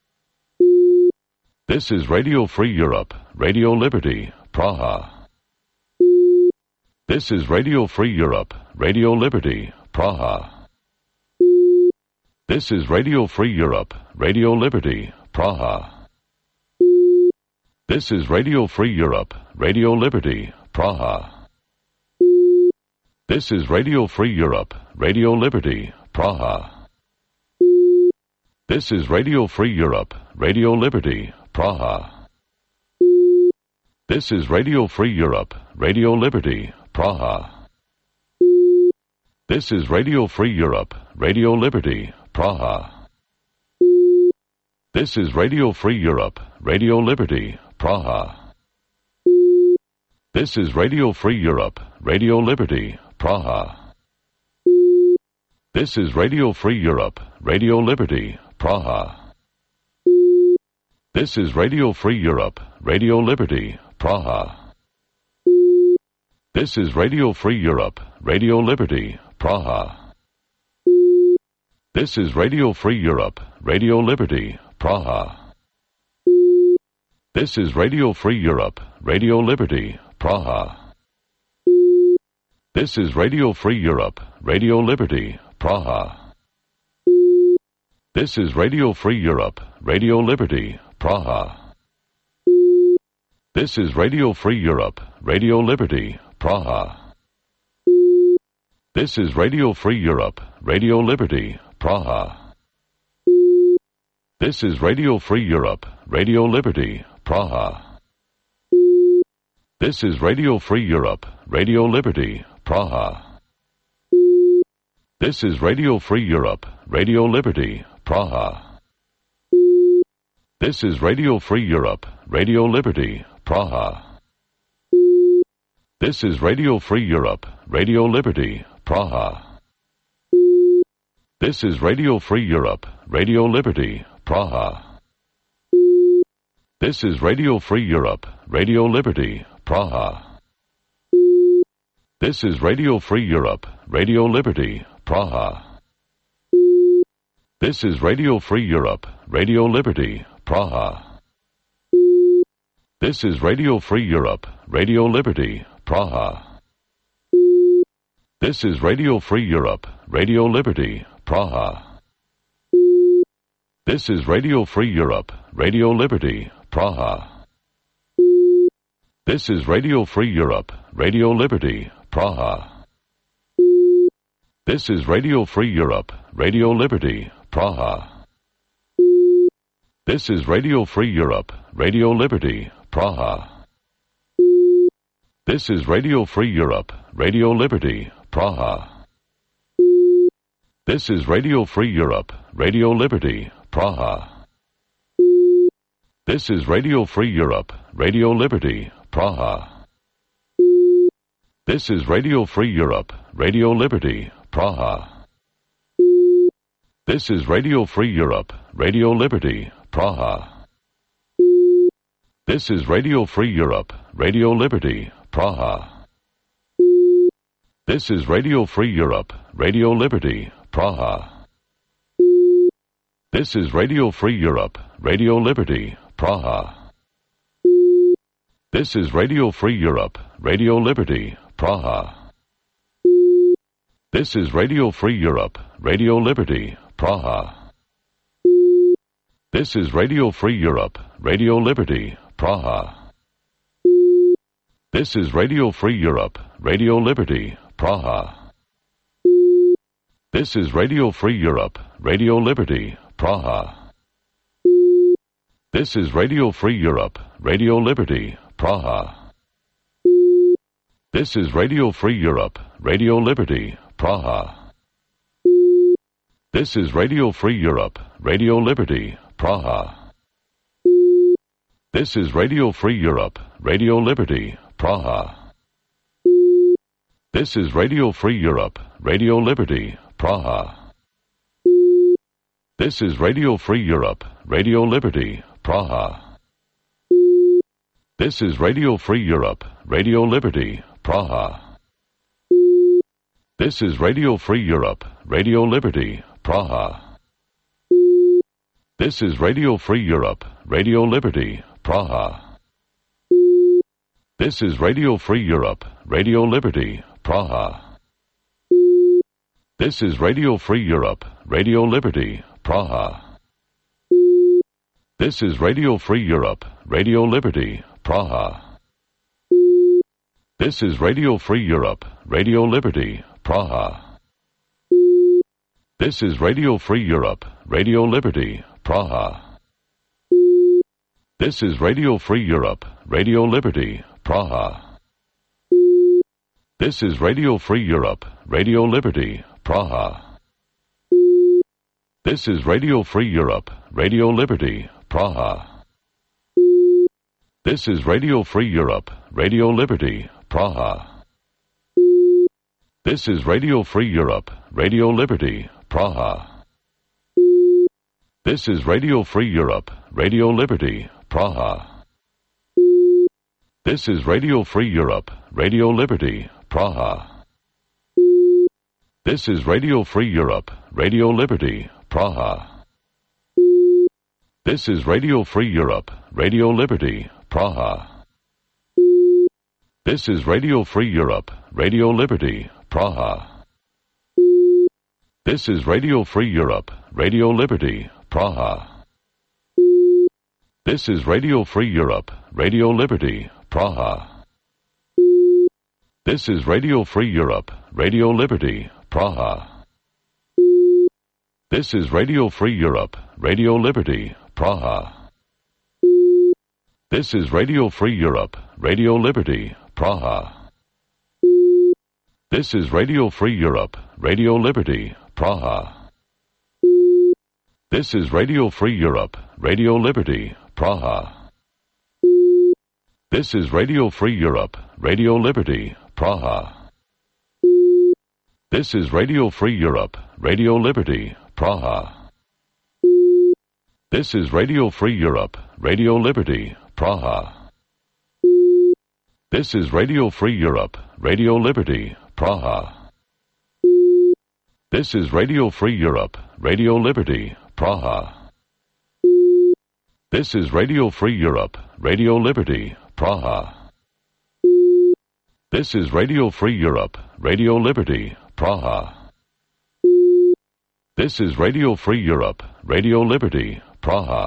This is Radio Free Europe, Radio Liberty, Praha. This is Radio Free Europe, Radio Liberty, Praha. This is Radio Free Europe, Radio Liberty, Praha. This is Radio Free Europe, Radio Liberty, Praha. This is Radio Free Europe, Radio Liberty, Praha. This is Radio Free Europe, Radio Liberty, Praha. This is Radio Free Europe, Radio Liberty, Praha. This is Radio Free Europe, Radio Liberty, Praha. This is Radio Free Europe, Radio Liberty, Praha. This is Radio Free Europe, Radio Liberty, Praha. This is Radio Free Europe, Radio Liberty, Praha. This is Radio Free Europe, Radio Liberty, Praha. This is Radio Free Europe, Radio Liberty, Praha. This is Radio Free Europe, Radio Liberty, Praha. This is Radio Free Europe, Radio Liberty, Praha. This is Radio Free Europe, Radio Liberty, Praha. This is Radio Free Europe, Radio Liberty, Praha. This is Radio Free Europe, Radio Liberty, Praha. This is Radio Free Europe, Radio Liberty, Praha. This is Radio Free Europe, Radio Liberty, Praha. This is Radio Free Europe, Radio Liberty, Praha. This is Radio Free Europe, Radio Liberty, Praha. This is Radio Free Europe, Radio Liberty, Praha. This is Radio Free Europe, Radio Liberty, Praha. This is Radio Free Europe, Radio Liberty, Praha. This is Radio Free Europe, Radio Liberty, Praha. This is Radio Free Europe, Radio Liberty, Praha. This is Radio Free Europe, Radio Liberty, Praha. This is Radio Free Europe, Radio Liberty, Praha. This is Radio Free Europe, Radio Liberty, Praha. This is Radio Free Europe, Radio Liberty, Praha. This is Radio Free Europe, Radio Liberty, Praha. This is Radio Free Europe, Radio Liberty, Praha. This is Radio Free Europe, Radio Liberty, Praha. This is Radio Free Europe, Radio Liberty, Praha. This is Radio Free Europe, Radio Liberty, Praha. This is Radio Free Europe, Radio Liberty, Praha. This is Radio Free Europe, Radio Liberty, Praha. This is Radio Free Europe, Radio Liberty, Praha. This is Radio Free Europe, Radio Liberty, Praha. This is Radio Free Europe, Radio Liberty, Praha. This is Radio Free Europe, Radio Liberty, Praha. This is Radio Free Europe, Radio Liberty, Praha. This is Radio Free Europe, Radio Liberty, Praha. This is Radio Free Europe, Radio Liberty, Praha. This is Radio Free Europe, Radio Liberty, Praha. This is Radio Free Europe, Radio Liberty, Praha. This is Radio Free Europe, Radio Liberty, Praha. This is Radio Free Europe, Radio Liberty, Praha. This is Radio Free Europe, Radio Liberty, Praha. This is Radio Free Europe, Radio Liberty, Praha. This is Radio Free Europe, Radio Liberty, Praha. This is Radio Free Europe, Radio Liberty, Praha. This is Radio Free Europe, Radio Liberty, Praha. This is Radio Free Europe, Radio Liberty, Praha. This is Radio Free Europe, Radio Liberty, Praha. This is Radio Free Europe, Radio Liberty, Praha. This is Radio Free Europe, Radio Liberty, Praha. This is Radio Free Europe, Radio Liberty, Praha. This is Radio Free Europe, Radio Liberty, Praha. This is Radio Free Europe, Radio Liberty, Praha. This is Radio Free Europe, Radio Liberty, Praha. This is Radio Free Europe, Radio Liberty, Praha. This is Radio Free Europe, Radio Liberty, Praha. This is Radio Free Europe, Radio Liberty, Praha. This is Radio Free Europe, Radio Liberty, Praha. This is Radio Free Europe, Radio Liberty, Praha. This is Radio Free Europe, Radio Liberty, Praha. This is Radio Free Europe, Radio Liberty, Praha. This is Radio Free Europe, Radio Liberty, Praha. This is Radio Free Europe, Radio Liberty, Praha. This is Radio Free Europe, Radio Liberty, Praha. This is Radio Free Europe, Radio Liberty, Praha. This is Radio Free Europe, Radio Liberty, Praha. This is Radio Free Europe, Radio Liberty, Praha. This is Radio Free Europe, Radio Liberty, Praha. This is Radio Free Europe, Radio Liberty, Praha. This is Radio Free Europe, Radio Liberty, Praha. This is Radio Free Europe, Radio Liberty, Praha. This is Radio Free Europe, Radio Liberty, Praha. This is Radio Free Europe, Radio Liberty, Praha. This is Radio Free Europe, Radio Liberty, Praha. This is Radio Free Europe, Radio Liberty, Praha. This is Radio Free Europe, Radio Liberty, Praha. This is Radio Free Europe, Radio Liberty, Praha. This is Radio Free Europe, Radio Liberty, Praha.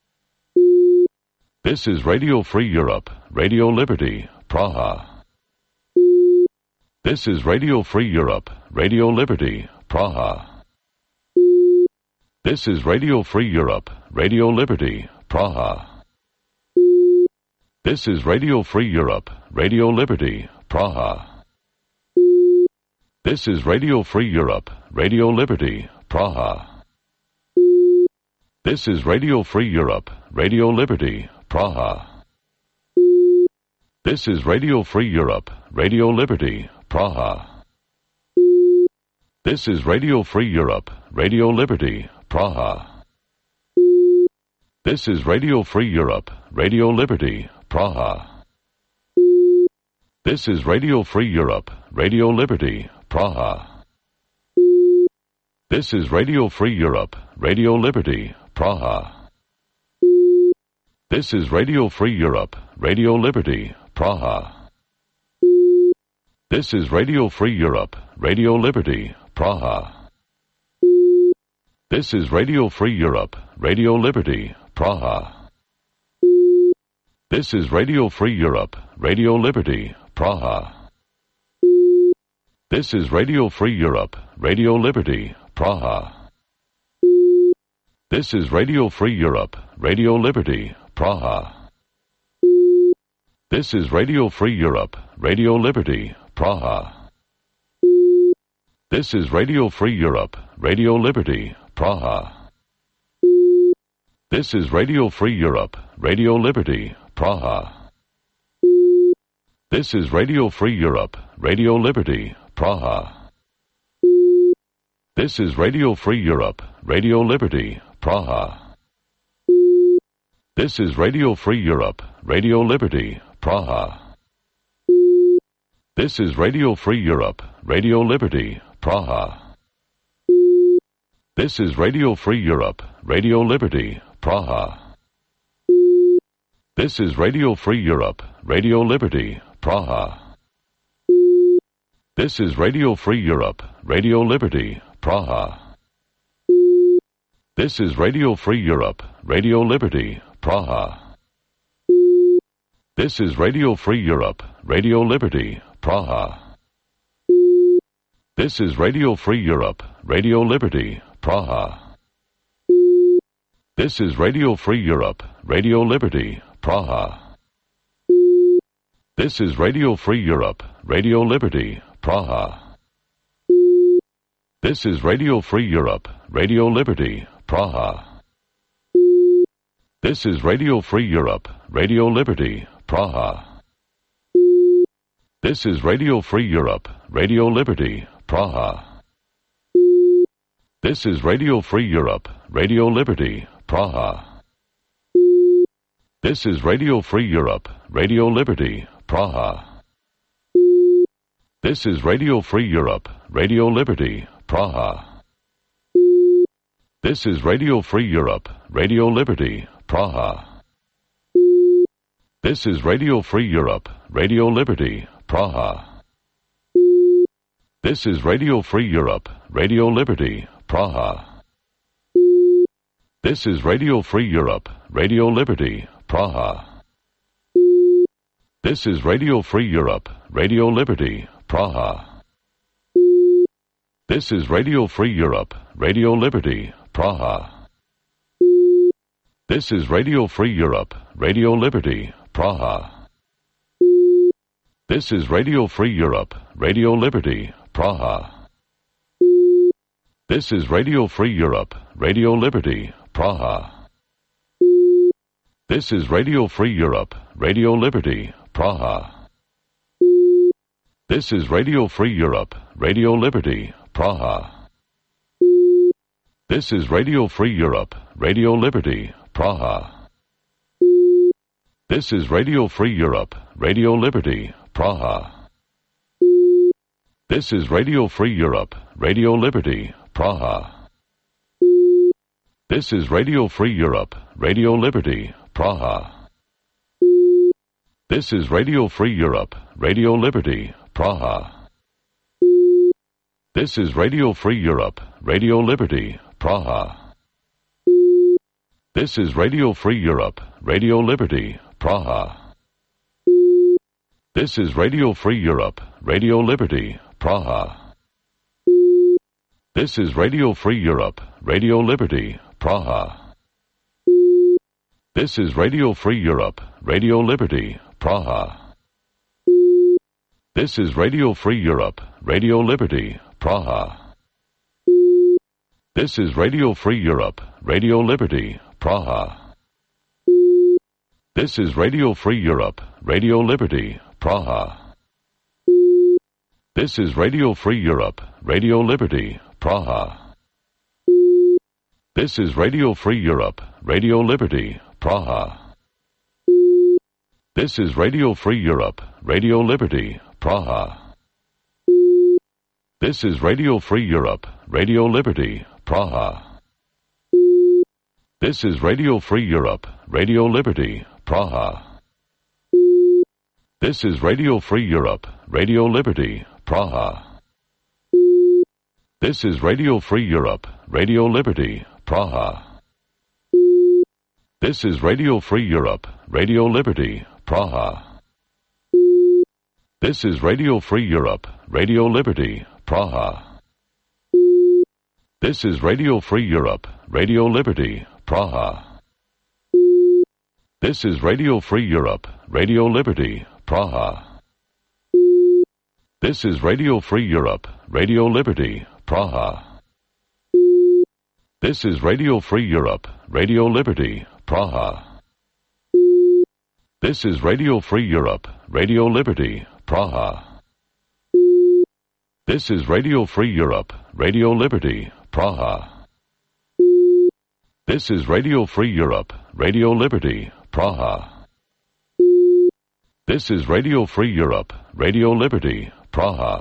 This is Radio Free Europe, Radio Liberty, Praha. This is Radio Free Europe, Radio Liberty, Praha. This is Radio Free Europe, Radio Liberty, Praha. This is Radio Free Europe, Radio Liberty, Praha. This is Radio Free Europe, Radio Liberty, Praha. This is Radio Free Europe, Radio Liberty, Praha. This is Radio Free Europe, Radio Liberty, Praha. This is Radio Free Europe, Radio Liberty, Praha. This is Radio Free Europe, Radio Liberty, Praha. This is Radio Free Europe, Radio Liberty, Praha. This is Radio Free Europe, Radio Liberty, Praha. This is Radio Free Europe, Radio Liberty, Praha. This is Radio Free Europe, Radio Liberty, Praha. This is Radio Free Europe, Radio Liberty, Praha. This is Radio Free Europe, Radio Liberty, Praha. This is Radio Free Europe, Radio Liberty, Praha. This is Radio Free Europe, Radio Liberty, Praha. This is Radio Free Europe, Radio Liberty, Praha. This is Radio Free Europe, Radio Liberty, Praha. This is Radio Free Europe, Radio Liberty, Praha. This is Radio Free Europe, Radio Liberty, Praha. This is Radio Free Europe, Radio Liberty, Praha. This is Radio Free Europe, Radio Liberty, Praha. This is Radio Free Europe, Radio Liberty, Praha. This is Radio Free Europe, Radio Liberty, Praha. This is Radio Free Europe, Radio Liberty, Praha. This is Radio Free Europe, Radio Liberty, Praha. This is Radio Free Europe, Radio Liberty, Praha. This is Radio Free Europe, Radio Liberty, Praha. This is Radio Free Europe, Radio Liberty, Praha. This is Radio Free Europe, Radio Liberty, Praha. This is Radio Free Europe, Radio Liberty, Praha. This is Radio Free Europe, Radio Liberty, Praha. This is Radio Free Europe, Radio Liberty, Praha. This is Radio Free Europe, Radio Liberty, Praha. This is Radio Free Europe, Radio Liberty, Praha. This is Radio Free Europe, Radio Liberty, Praha. This is Radio Free Europe, Radio Liberty, Praha. This is Radio Free Europe, Radio Liberty, Praha. This is Radio Free Europe, Radio Liberty, Praha. This is Radio Free Europe, Radio Liberty, Praha. This is Radio Free Europe, Radio Liberty, Praha. This is Radio Free Europe, Radio Liberty, Praha. This is Radio Free Europe, Radio Liberty, Praha. This is Radio Free Europe, Radio Liberty, Praha. This is Radio Free Europe, Radio Liberty, Praha. This is Radio Free Europe, Radio Liberty, Praha. This is Radio Free Europe, Radio Liberty, Praha. This is Radio Free Europe, Radio Liberty, Praha. This is Radio Free Europe, Radio Liberty, Praha. This is Radio Free Europe, Radio Liberty, Praha. This is Radio Free Europe, Radio Liberty, Praha. This is Radio Free Europe, Radio Liberty, Praha. This is Radio Free Europe, Radio Liberty, Praha. This is Radio Free Europe, Radio Liberty, Praha. This is Radio Free Europe, Radio Liberty, Praha. This is Radio Free Europe, Radio Liberty, Praha. This is Radio Free Europe, Radio Liberty, Praha. This is Radio Free Europe, Radio Liberty, Praha. This is Radio Free Europe, Radio Liberty, Praha. This is Radio Free Europe, Radio Liberty, Praha. This is Radio Free Europe, Radio Liberty, Praha. This is Radio Free Europe, Radio Liberty, Praha. This is Radio Free Europe, Radio Liberty, Praha. This is Radio Free Europe, Radio Liberty, Praha. This is Radio Free Europe, Radio Liberty, Praha. This is Radio Free Europe, Radio Liberty, Praha. This is Radio Free Europe, Radio Liberty, Praha. This is Radio Free Europe, Radio Liberty, Praha. This is Radio Free Europe, Radio Liberty, Praha. This is Radio Free Europe, Radio Liberty, Praha. This is Radio Free Europe, Radio Liberty, Praha. This is Radio Free Europe, Radio Liberty, Praha. This is Radio Free Europe, Radio Liberty, Praha. This is Radio Free Europe, Radio Liberty, Praha. This is Radio Free Europe, Radio Liberty, Praha. This is Radio Free Europe, Radio Liberty, Praha. This is Radio Free Europe, Radio Liberty, Praha. This is Radio Free Europe, Radio Liberty, Praha.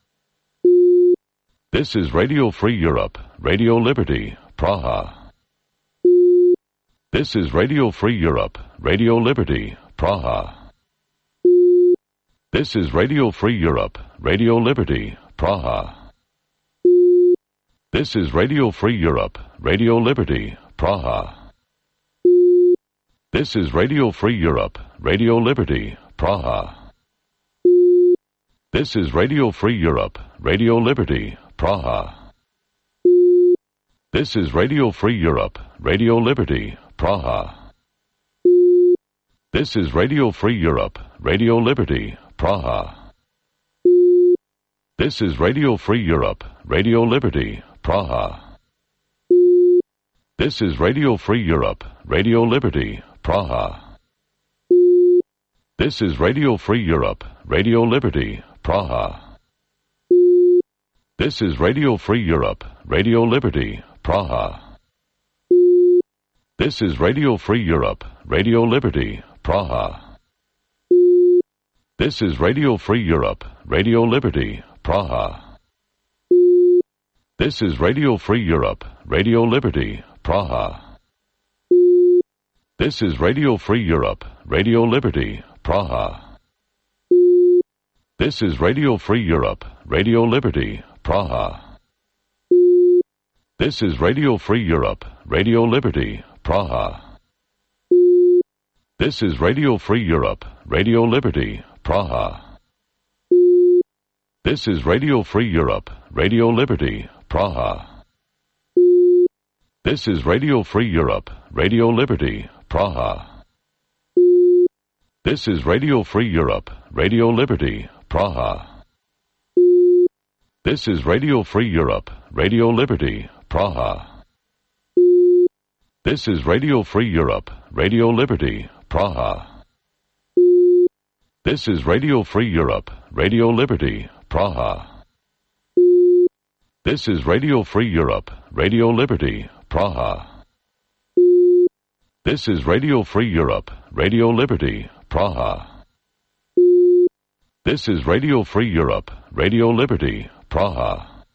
This is Radio Free Europe, Radio Liberty, Praha. This is Radio Free Europe, Radio Liberty, Praha. This is Radio Free Europe, Radio Liberty, Praha. This is Radio Free Europe, Radio Liberty, Praha. This is Radio Free Europe, Radio Liberty, Praha. This is Radio Free Europe, Radio Liberty, Praha. This is Radio Free Europe, Radio Liberty, Praha. This is Radio Free Europe, Radio Liberty, Praha. This is Radio Free Europe, Radio Liberty, Praha. This is Radio Free Europe, Radio Liberty, Praha. This is Radio Free Europe, Radio Liberty, Praha. This is Radio Free Europe, Radio Liberty, Praha. This is Radio Free Europe, Radio Liberty, Praha. This is Radio Free Europe, Radio Liberty, Praha. This is Radio Free Europe, Radio Liberty, Praha. This is Radio Free Europe, Radio Liberty, Praha. This is Radio Free Europe, Radio Liberty, Praha. This is Radio Free Europe, Radio Liberty, Praha. This is Radio Free Europe, Radio Liberty, Praha. This is Radio Free Europe, Radio Liberty, Praha. This is Radio Free Europe, Radio Liberty, Praha. This is Radio Free Europe, Radio Liberty, Praha. This is Radio Free Europe, Radio Liberty, Praha. This is Radio Free Europe, Radio Liberty, Praha. This is Radio Free Europe, Radio Liberty, Praha. This is Radio Free Europe, Radio Liberty, Praha. This is Radio Free Europe, Radio Liberty, Praha. This is Radio Free Europe, Radio Liberty, Praha.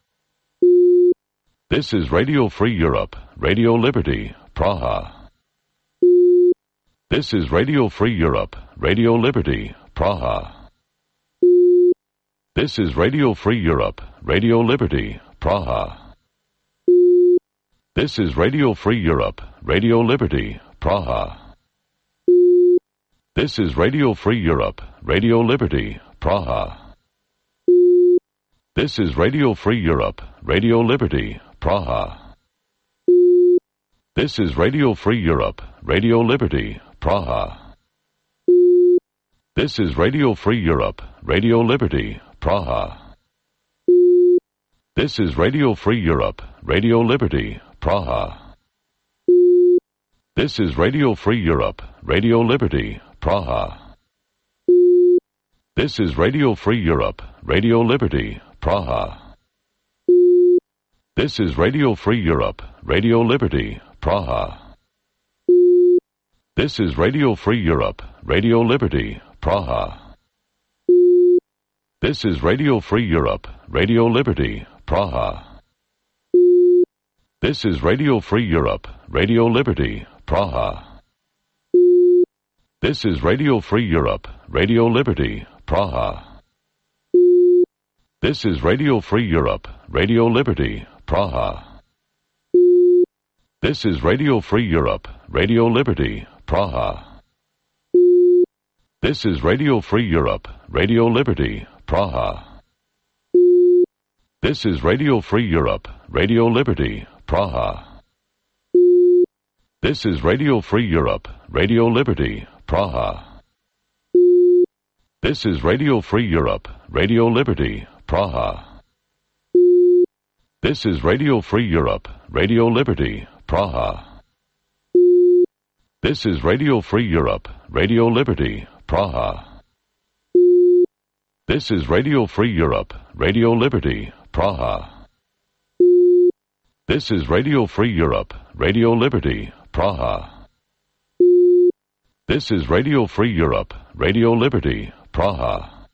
This is Radio Free Europe, Radio Liberty, Praha. This is Radio Free Europe, Radio Liberty, Praha. This is Radio Free Europe, Radio Liberty, Praha. This is Radio Free Europe, Radio Liberty, Praha. This is Radio Free Europe, Radio Liberty, Praha. This is Radio Free Europe, Radio Liberty, Praha. This is Radio Free Europe, Radio Liberty, Praha. This is Radio Free Europe, Radio Liberty, Praha. This is Radio Free Europe, Radio Liberty, Praha. This is Radio Free Europe, Radio Liberty, Praha. This is Radio Free Europe, Radio Liberty, Praha. This is Radio Free Europe, Radio Liberty, Praha. This is Radio Free Europe, Radio Liberty, Praha. This is Radio Free Europe, Radio Liberty, Praha. This is Radio Free Europe, Radio Liberty, Praha. This is Radio Free Europe, Radio Liberty, Praha. This is Radio Free Europe, Radio Liberty, Praha. This is Radio Free Europe, Radio Liberty, Praha. This is Radio Free Europe, Radio Liberty, Praha. This is Radio Free Europe, Radio Liberty, Praha. This is Radio Free Europe, Radio Liberty, Praha. This is Radio Free Europe, Radio Liberty, Praha. This is Radio Free Europe, Radio Liberty, Praha. This is Radio Free Europe, Radio Liberty, Praha. This is Radio Free Europe, Radio Liberty, Praha. This is Radio Free Europe, Radio Liberty, Praha. This is Radio Free Europe, Radio Liberty, Praha.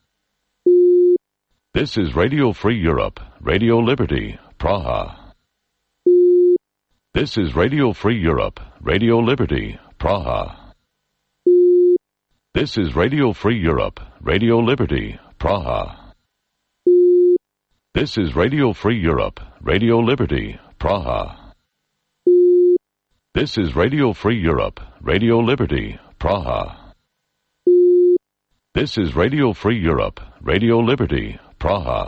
This is Radio Free Europe, Radio Liberty, Praha. This is Radio Free Europe, Radio Liberty, Praha. This is Radio Free Europe, Radio Liberty, Praha. This is Radio Free Europe, Radio Liberty, Praha. This is Radio Free Europe, Radio Liberty, Praha. This is Radio Free Europe, Radio Liberty, Praha.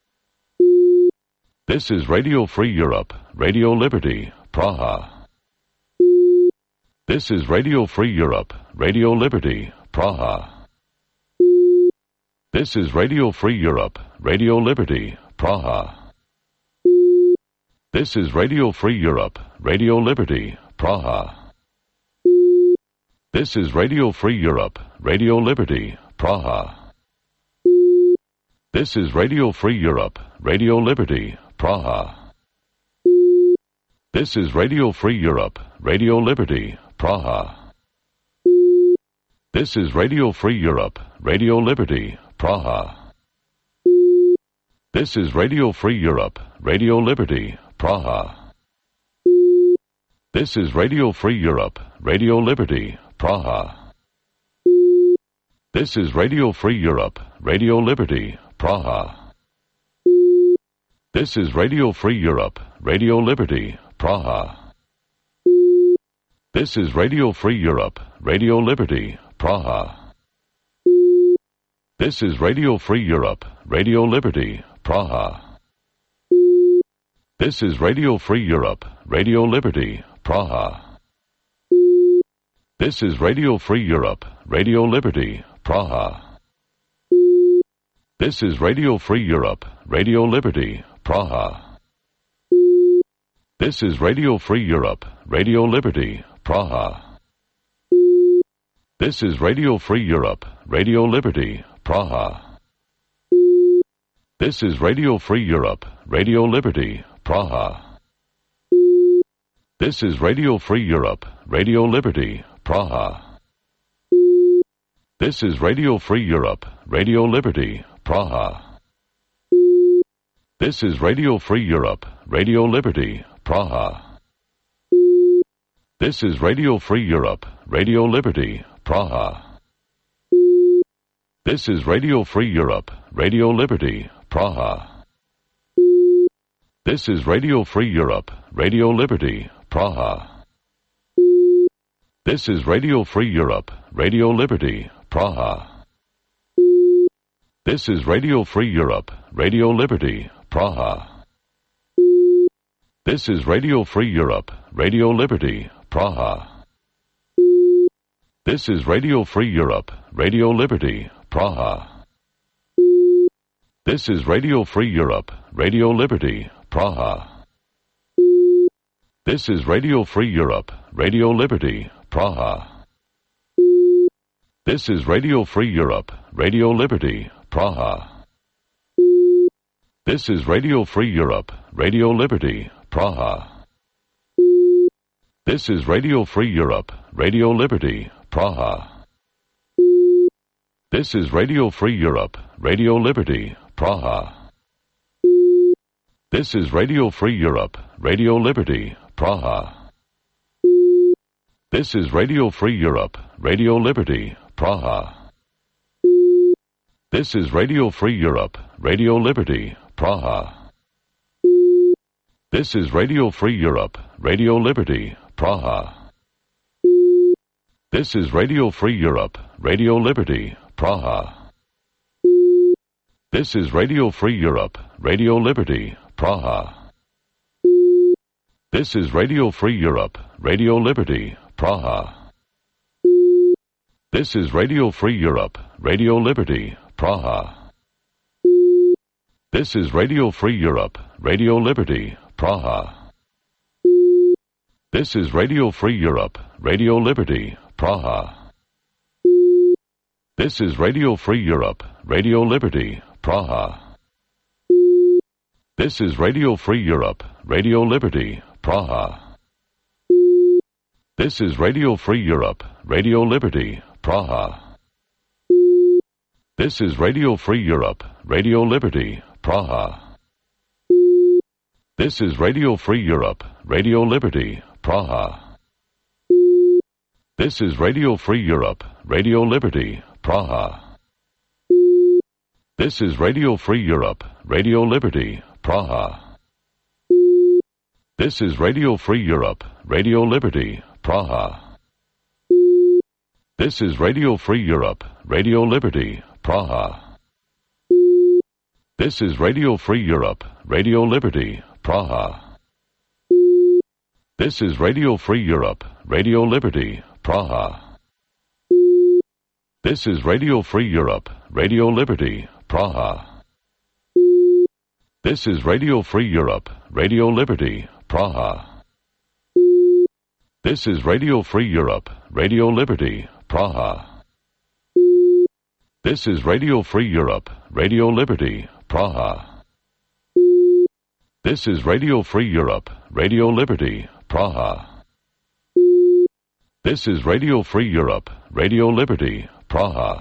This is Radio Free Europe, Radio Liberty, Praha. This is Radio Free Europe, Radio Liberty, Praha. This is Radio Free Europe, Radio Liberty, Praha. This is Radio Free Europe, Radio Liberty, Praha. This is Radio Free Europe, Radio Liberty, Praha. This is Radio Free Europe, Radio Liberty, Praha. This is Radio Free Europe, Radio Liberty, Praha. This is Radio Free Europe, Radio Liberty, Praha. This is Radio Free Europe, Radio Liberty, Praha. This is Radio Free Europe, Radio Liberty, Praha. This is Radio Free Europe, Radio Liberty, Praha. This is Radio Free Europe, Radio Liberty, Praha. This is Radio Free Europe, Radio Liberty, Praha. This is Radio Free Europe, Radio Liberty, Praha. This is Radio Free Europe, Radio Liberty, Praha. This is Radio Free Europe, Radio Liberty, Praha. This is Radio Free Europe, Radio Liberty, Praha. This is Radio Free Europe, Radio Liberty, Praha. This is Radio Free Europe, Radio Liberty, Praha. This is Radio Free Europe, Radio Liberty, Praha. This is Radio Free Europe, Radio Liberty, Praha. This is Radio Free Europe, Radio Liberty, Praha. This is Radio Free Europe, Radio Liberty, Praha. This is Radio Free Europe, Radio Liberty, Praha. This is Radio Free Europe, Radio Liberty, Praha. This is Radio Free Europe, Radio Liberty, Praha. This is Radio Free Europe, Radio Liberty, Praha. This is Radio Free Europe, Radio Liberty, Praha. This is Radio Free Europe, Radio Liberty, Praha. This is Radio Free Europe, Radio Liberty, Praha. This is Radio Free Europe, Radio Liberty, Praha. This is Radio Free Europe, Radio Liberty, Praha. This is Radio Free Europe, Radio Liberty, Praha. This is Radio Free Europe, Radio Liberty, Praha. This is Radio Free Europe, Radio Liberty, Praha. This is Radio Free Europe, Radio Liberty, Praha. This is Radio Free Europe, Radio Liberty, Praha. This is Radio Free Europe, Radio Liberty, Praha. This is Radio Free Europe, Radio Liberty, Praha. This is Radio Free Europe, Radio Liberty, Praha. This is Radio Free Europe, Radio Liberty, Praha. This is Radio Free Europe, Radio Liberty, Praha. This is Radio Free Europe, Radio Liberty, Praha. This is Radio Free Europe, Radio Liberty, Praha. This is Radio Free Europe, Radio Liberty, Praha. This is Radio Free Europe, Radio Liberty, Praha. This is Radio Free Europe, Radio Liberty, Praha. This is Radio Free Europe, Radio Liberty, Praha. This is Radio Free Europe, Radio Liberty, Praha. This is Radio Free Europe, Radio Liberty, Praha. This is Radio Free Europe, Radio Liberty, Praha. This is Radio Free Europe, Radio Liberty, Praha. This is Radio Free Europe, Radio Liberty, Praha. This is Radio Free Europe, Radio Liberty, Praha. This is Radio Free Europe, Radio Liberty, Praha. This is Radio Free Europe, Radio Liberty, Praha. This is Radio Free Europe, Radio Liberty, Praha. This is Radio Free Europe, Radio Liberty, Praha. This is Radio Free Europe, Radio Liberty, Praha. This is Radio Free Europe, Radio Liberty, Praha. This is Radio Free Europe, Radio Liberty, Praha. This is Radio Free Europe, Radio Liberty, Praha. This is Radio Free Europe, Radio Liberty, Praha.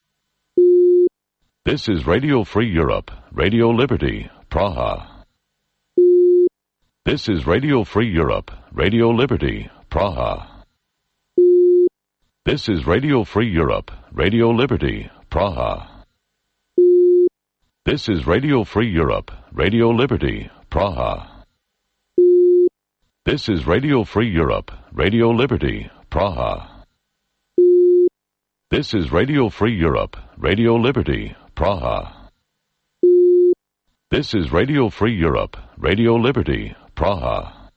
This is Radio Free Europe, Radio Liberty, Praha. This is Radio Free Europe, Radio Liberty, Praha. This is Radio Free Europe, Radio Liberty, Praha. This is Radio Free Europe, Radio Liberty, Praha. This is Radio Free Europe, Radio Liberty, Praha. This is Radio Free Europe, Radio Liberty, Praha. This is Radio Free Europe, Radio Liberty, Praha.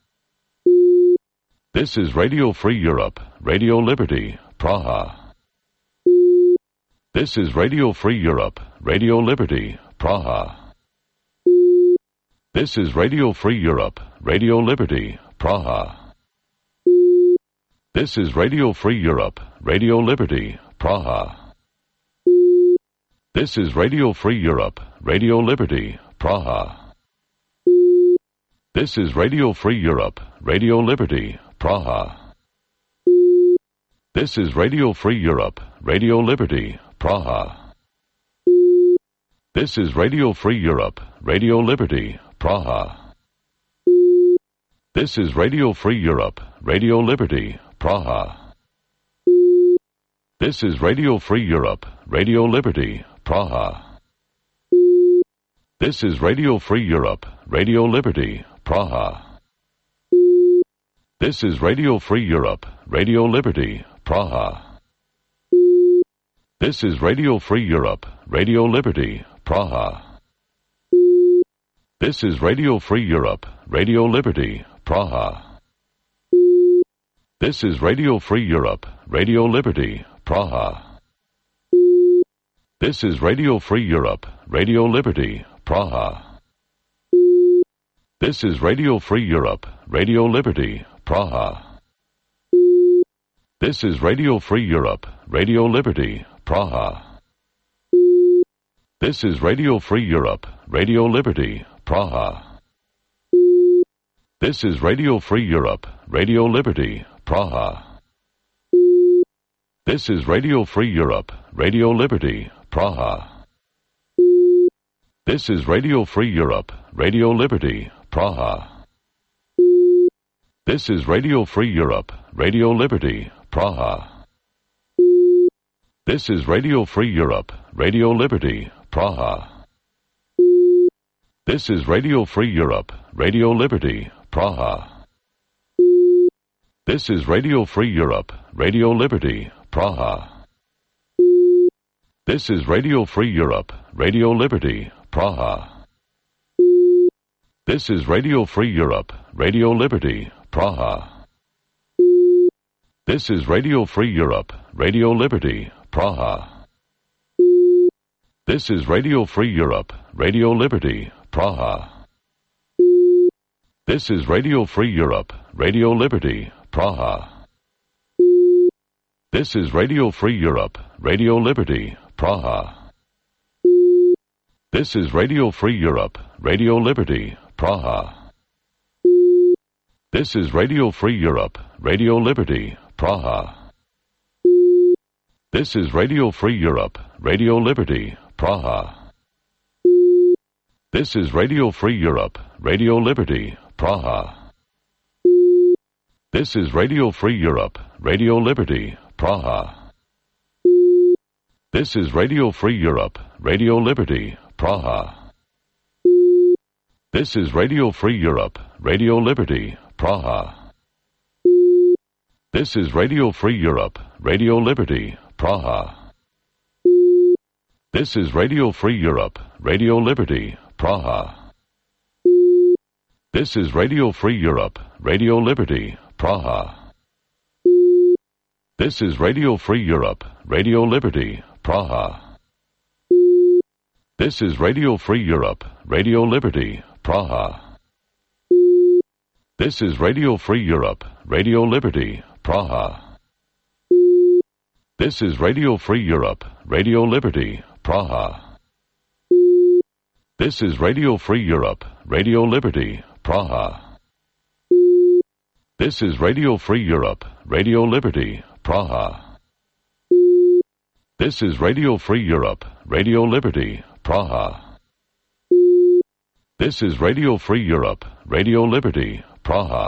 This is Radio Free Europe, Radio Liberty, Praha. This is Radio Free Europe, Radio Liberty, Praha. This is Radio Free Europe, Radio Liberty, Praha. This is Radio Free Europe, Radio Liberty, Praha. This is Radio Free Europe, Radio Liberty, Praha. This is Radio Free Europe, Radio Liberty, Praha. This is Radio Free Europe, Radio Liberty, Praha. This is Radio Free Europe, Radio Liberty, Praha. This is Radio Free Europe, Radio Liberty, Praha. This is Radio Free Europe, Radio Liberty, Praha. This is Radio Free Europe, Radio Liberty, Praha. This is Radio Free Europe, Radio Liberty, Praha. This is Radio Free Europe, Radio Liberty, Praha. This is Radio Free Europe, Radio Liberty, Praha. This is Radio Free Europe, Radio Liberty, Praha. This is Radio Free Europe, Radio Liberty, Praha. This is Radio Free Europe, Radio Liberty, Praha. This is Radio Free Europe, Radio Liberty, Praha. This is Radio Free Europe, Radio Liberty, Praha. This is Radio Free Europe, Radio Liberty, Praha. This is Radio Free Europe, Radio Liberty, Praha. This is Radio Free Europe, Radio Liberty, Praha. This is Radio Free Europe, Radio Liberty, Praha. This is Radio Free Europe, Radio Liberty, Praha. This is Radio Free Europe, Radio Liberty, Praha. This is Radio Free Europe, Radio Liberty, Praha. This is Radio Free Europe, Radio Liberty, Praha. This is Radio Free Europe, Radio Liberty, Praha. This is Radio Free Europe, Radio Liberty, Praha. This is Radio Free Europe, Radio Liberty, Praha. This is Radio Free Europe, Radio Liberty, Praha. This is Radio Free Europe, Radio Liberty, Praha. This is Radio Free Europe, Radio Liberty, Praha. This is Radio Free Europe, Radio Liberty, Praha. This is Radio Free Europe, Radio Liberty, Praha. This is Radio Free Europe, Radio Liberty, Praha. This is Radio Free Europe, Radio Liberty, Praha. This is Radio Free Europe, Radio Liberty, Praha. This is Radio Free Europe, Radio Liberty, Praha. This is Radio Free Europe, Radio Liberty, Praha. This is Radio Free Europe, Radio Liberty, Praha. This is Radio Free Europe, Radio Liberty, Praha. This is Radio Free Europe, Radio Liberty, Praha. This is Radio Free Europe, Radio Liberty, Praha. This is Radio Free Europe, Radio Liberty, Praha. This is Radio Free Europe, Radio Liberty, Praha. This is Radio Free Europe, Radio Liberty, Praha. This is Radio Free Europe, Radio Liberty, Praha. This is Radio Free Europe, Radio Liberty, Praha. This is Radio Free Europe, Radio Liberty, Praha.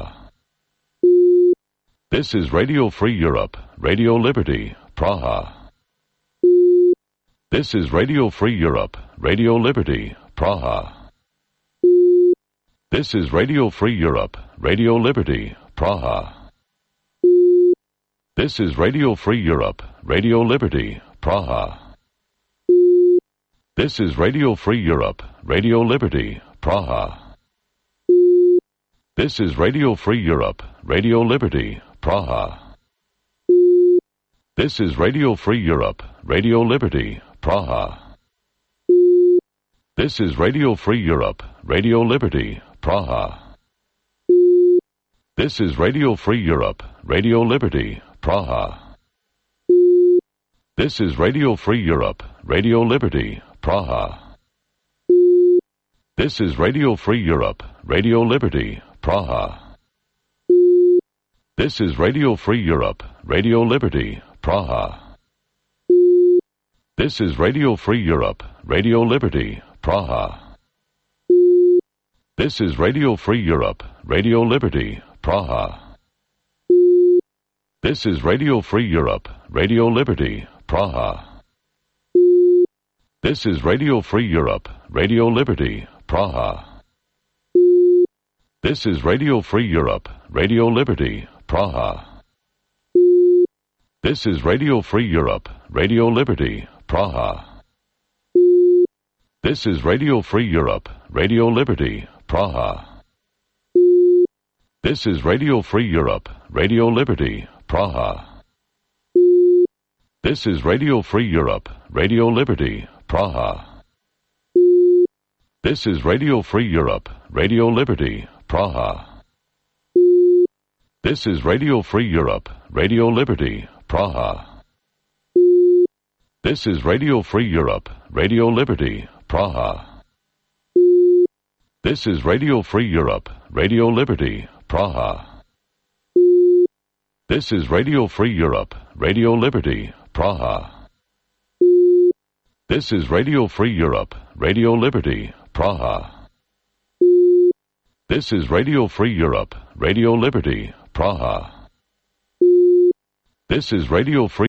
This is Radio Free Europe, Radio Liberty, Praha. This is Radio Free Europe, Radio Liberty, Praha. This is Radio Free Europe, Radio Liberty, Praha. This is Radio Free Europe, Radio Liberty, Praha. This is Radio Free Europe, Radio Liberty, Praha. This is Radio Free Europe, Radio Liberty, Praha. This is Radio Free Europe, Radio Liberty, Praha. This is Radio Free Europe, Radio Liberty, Praha. This is Radio Free Europe, Radio Liberty, Praha. This is Radio Free Europe, Radio Liberty, Praha. This is Radio Free Europe, Radio Liberty, Praha. This is Radio Free Europe, Radio Liberty, Praha. This is Radio Free Europe, Radio Liberty, Praha. This is Radio Free Europe, Radio Liberty, Praha. This is Radio Free Europe, Radio Liberty, Praha. This is Radio Free Europe, Radio Liberty, Praha. This is Radio Free Europe, Radio Liberty, Praha. This is Radio Free Europe, Radio Liberty, Praha. This is Radio Free Europe, Radio Liberty, Praha. This is Radio Free Europe, Radio Liberty, Praha. This is Radio Free Europe, Radio Liberty, Praha. This is Radio Free Europe, Radio Liberty, Praha. This is Radio Free Europe, Radio Liberty, Praha. This is Radio Free Europe, Radio Liberty, Praha. This is Radio Free Europe, Radio Liberty, Praha. This is Radio Free Europe, Radio Liberty, Praha. This is Radio Free Europe, Radio Liberty, Praha. This is Radio Free Europe, Radio Liberty, Praha. This is Radio Free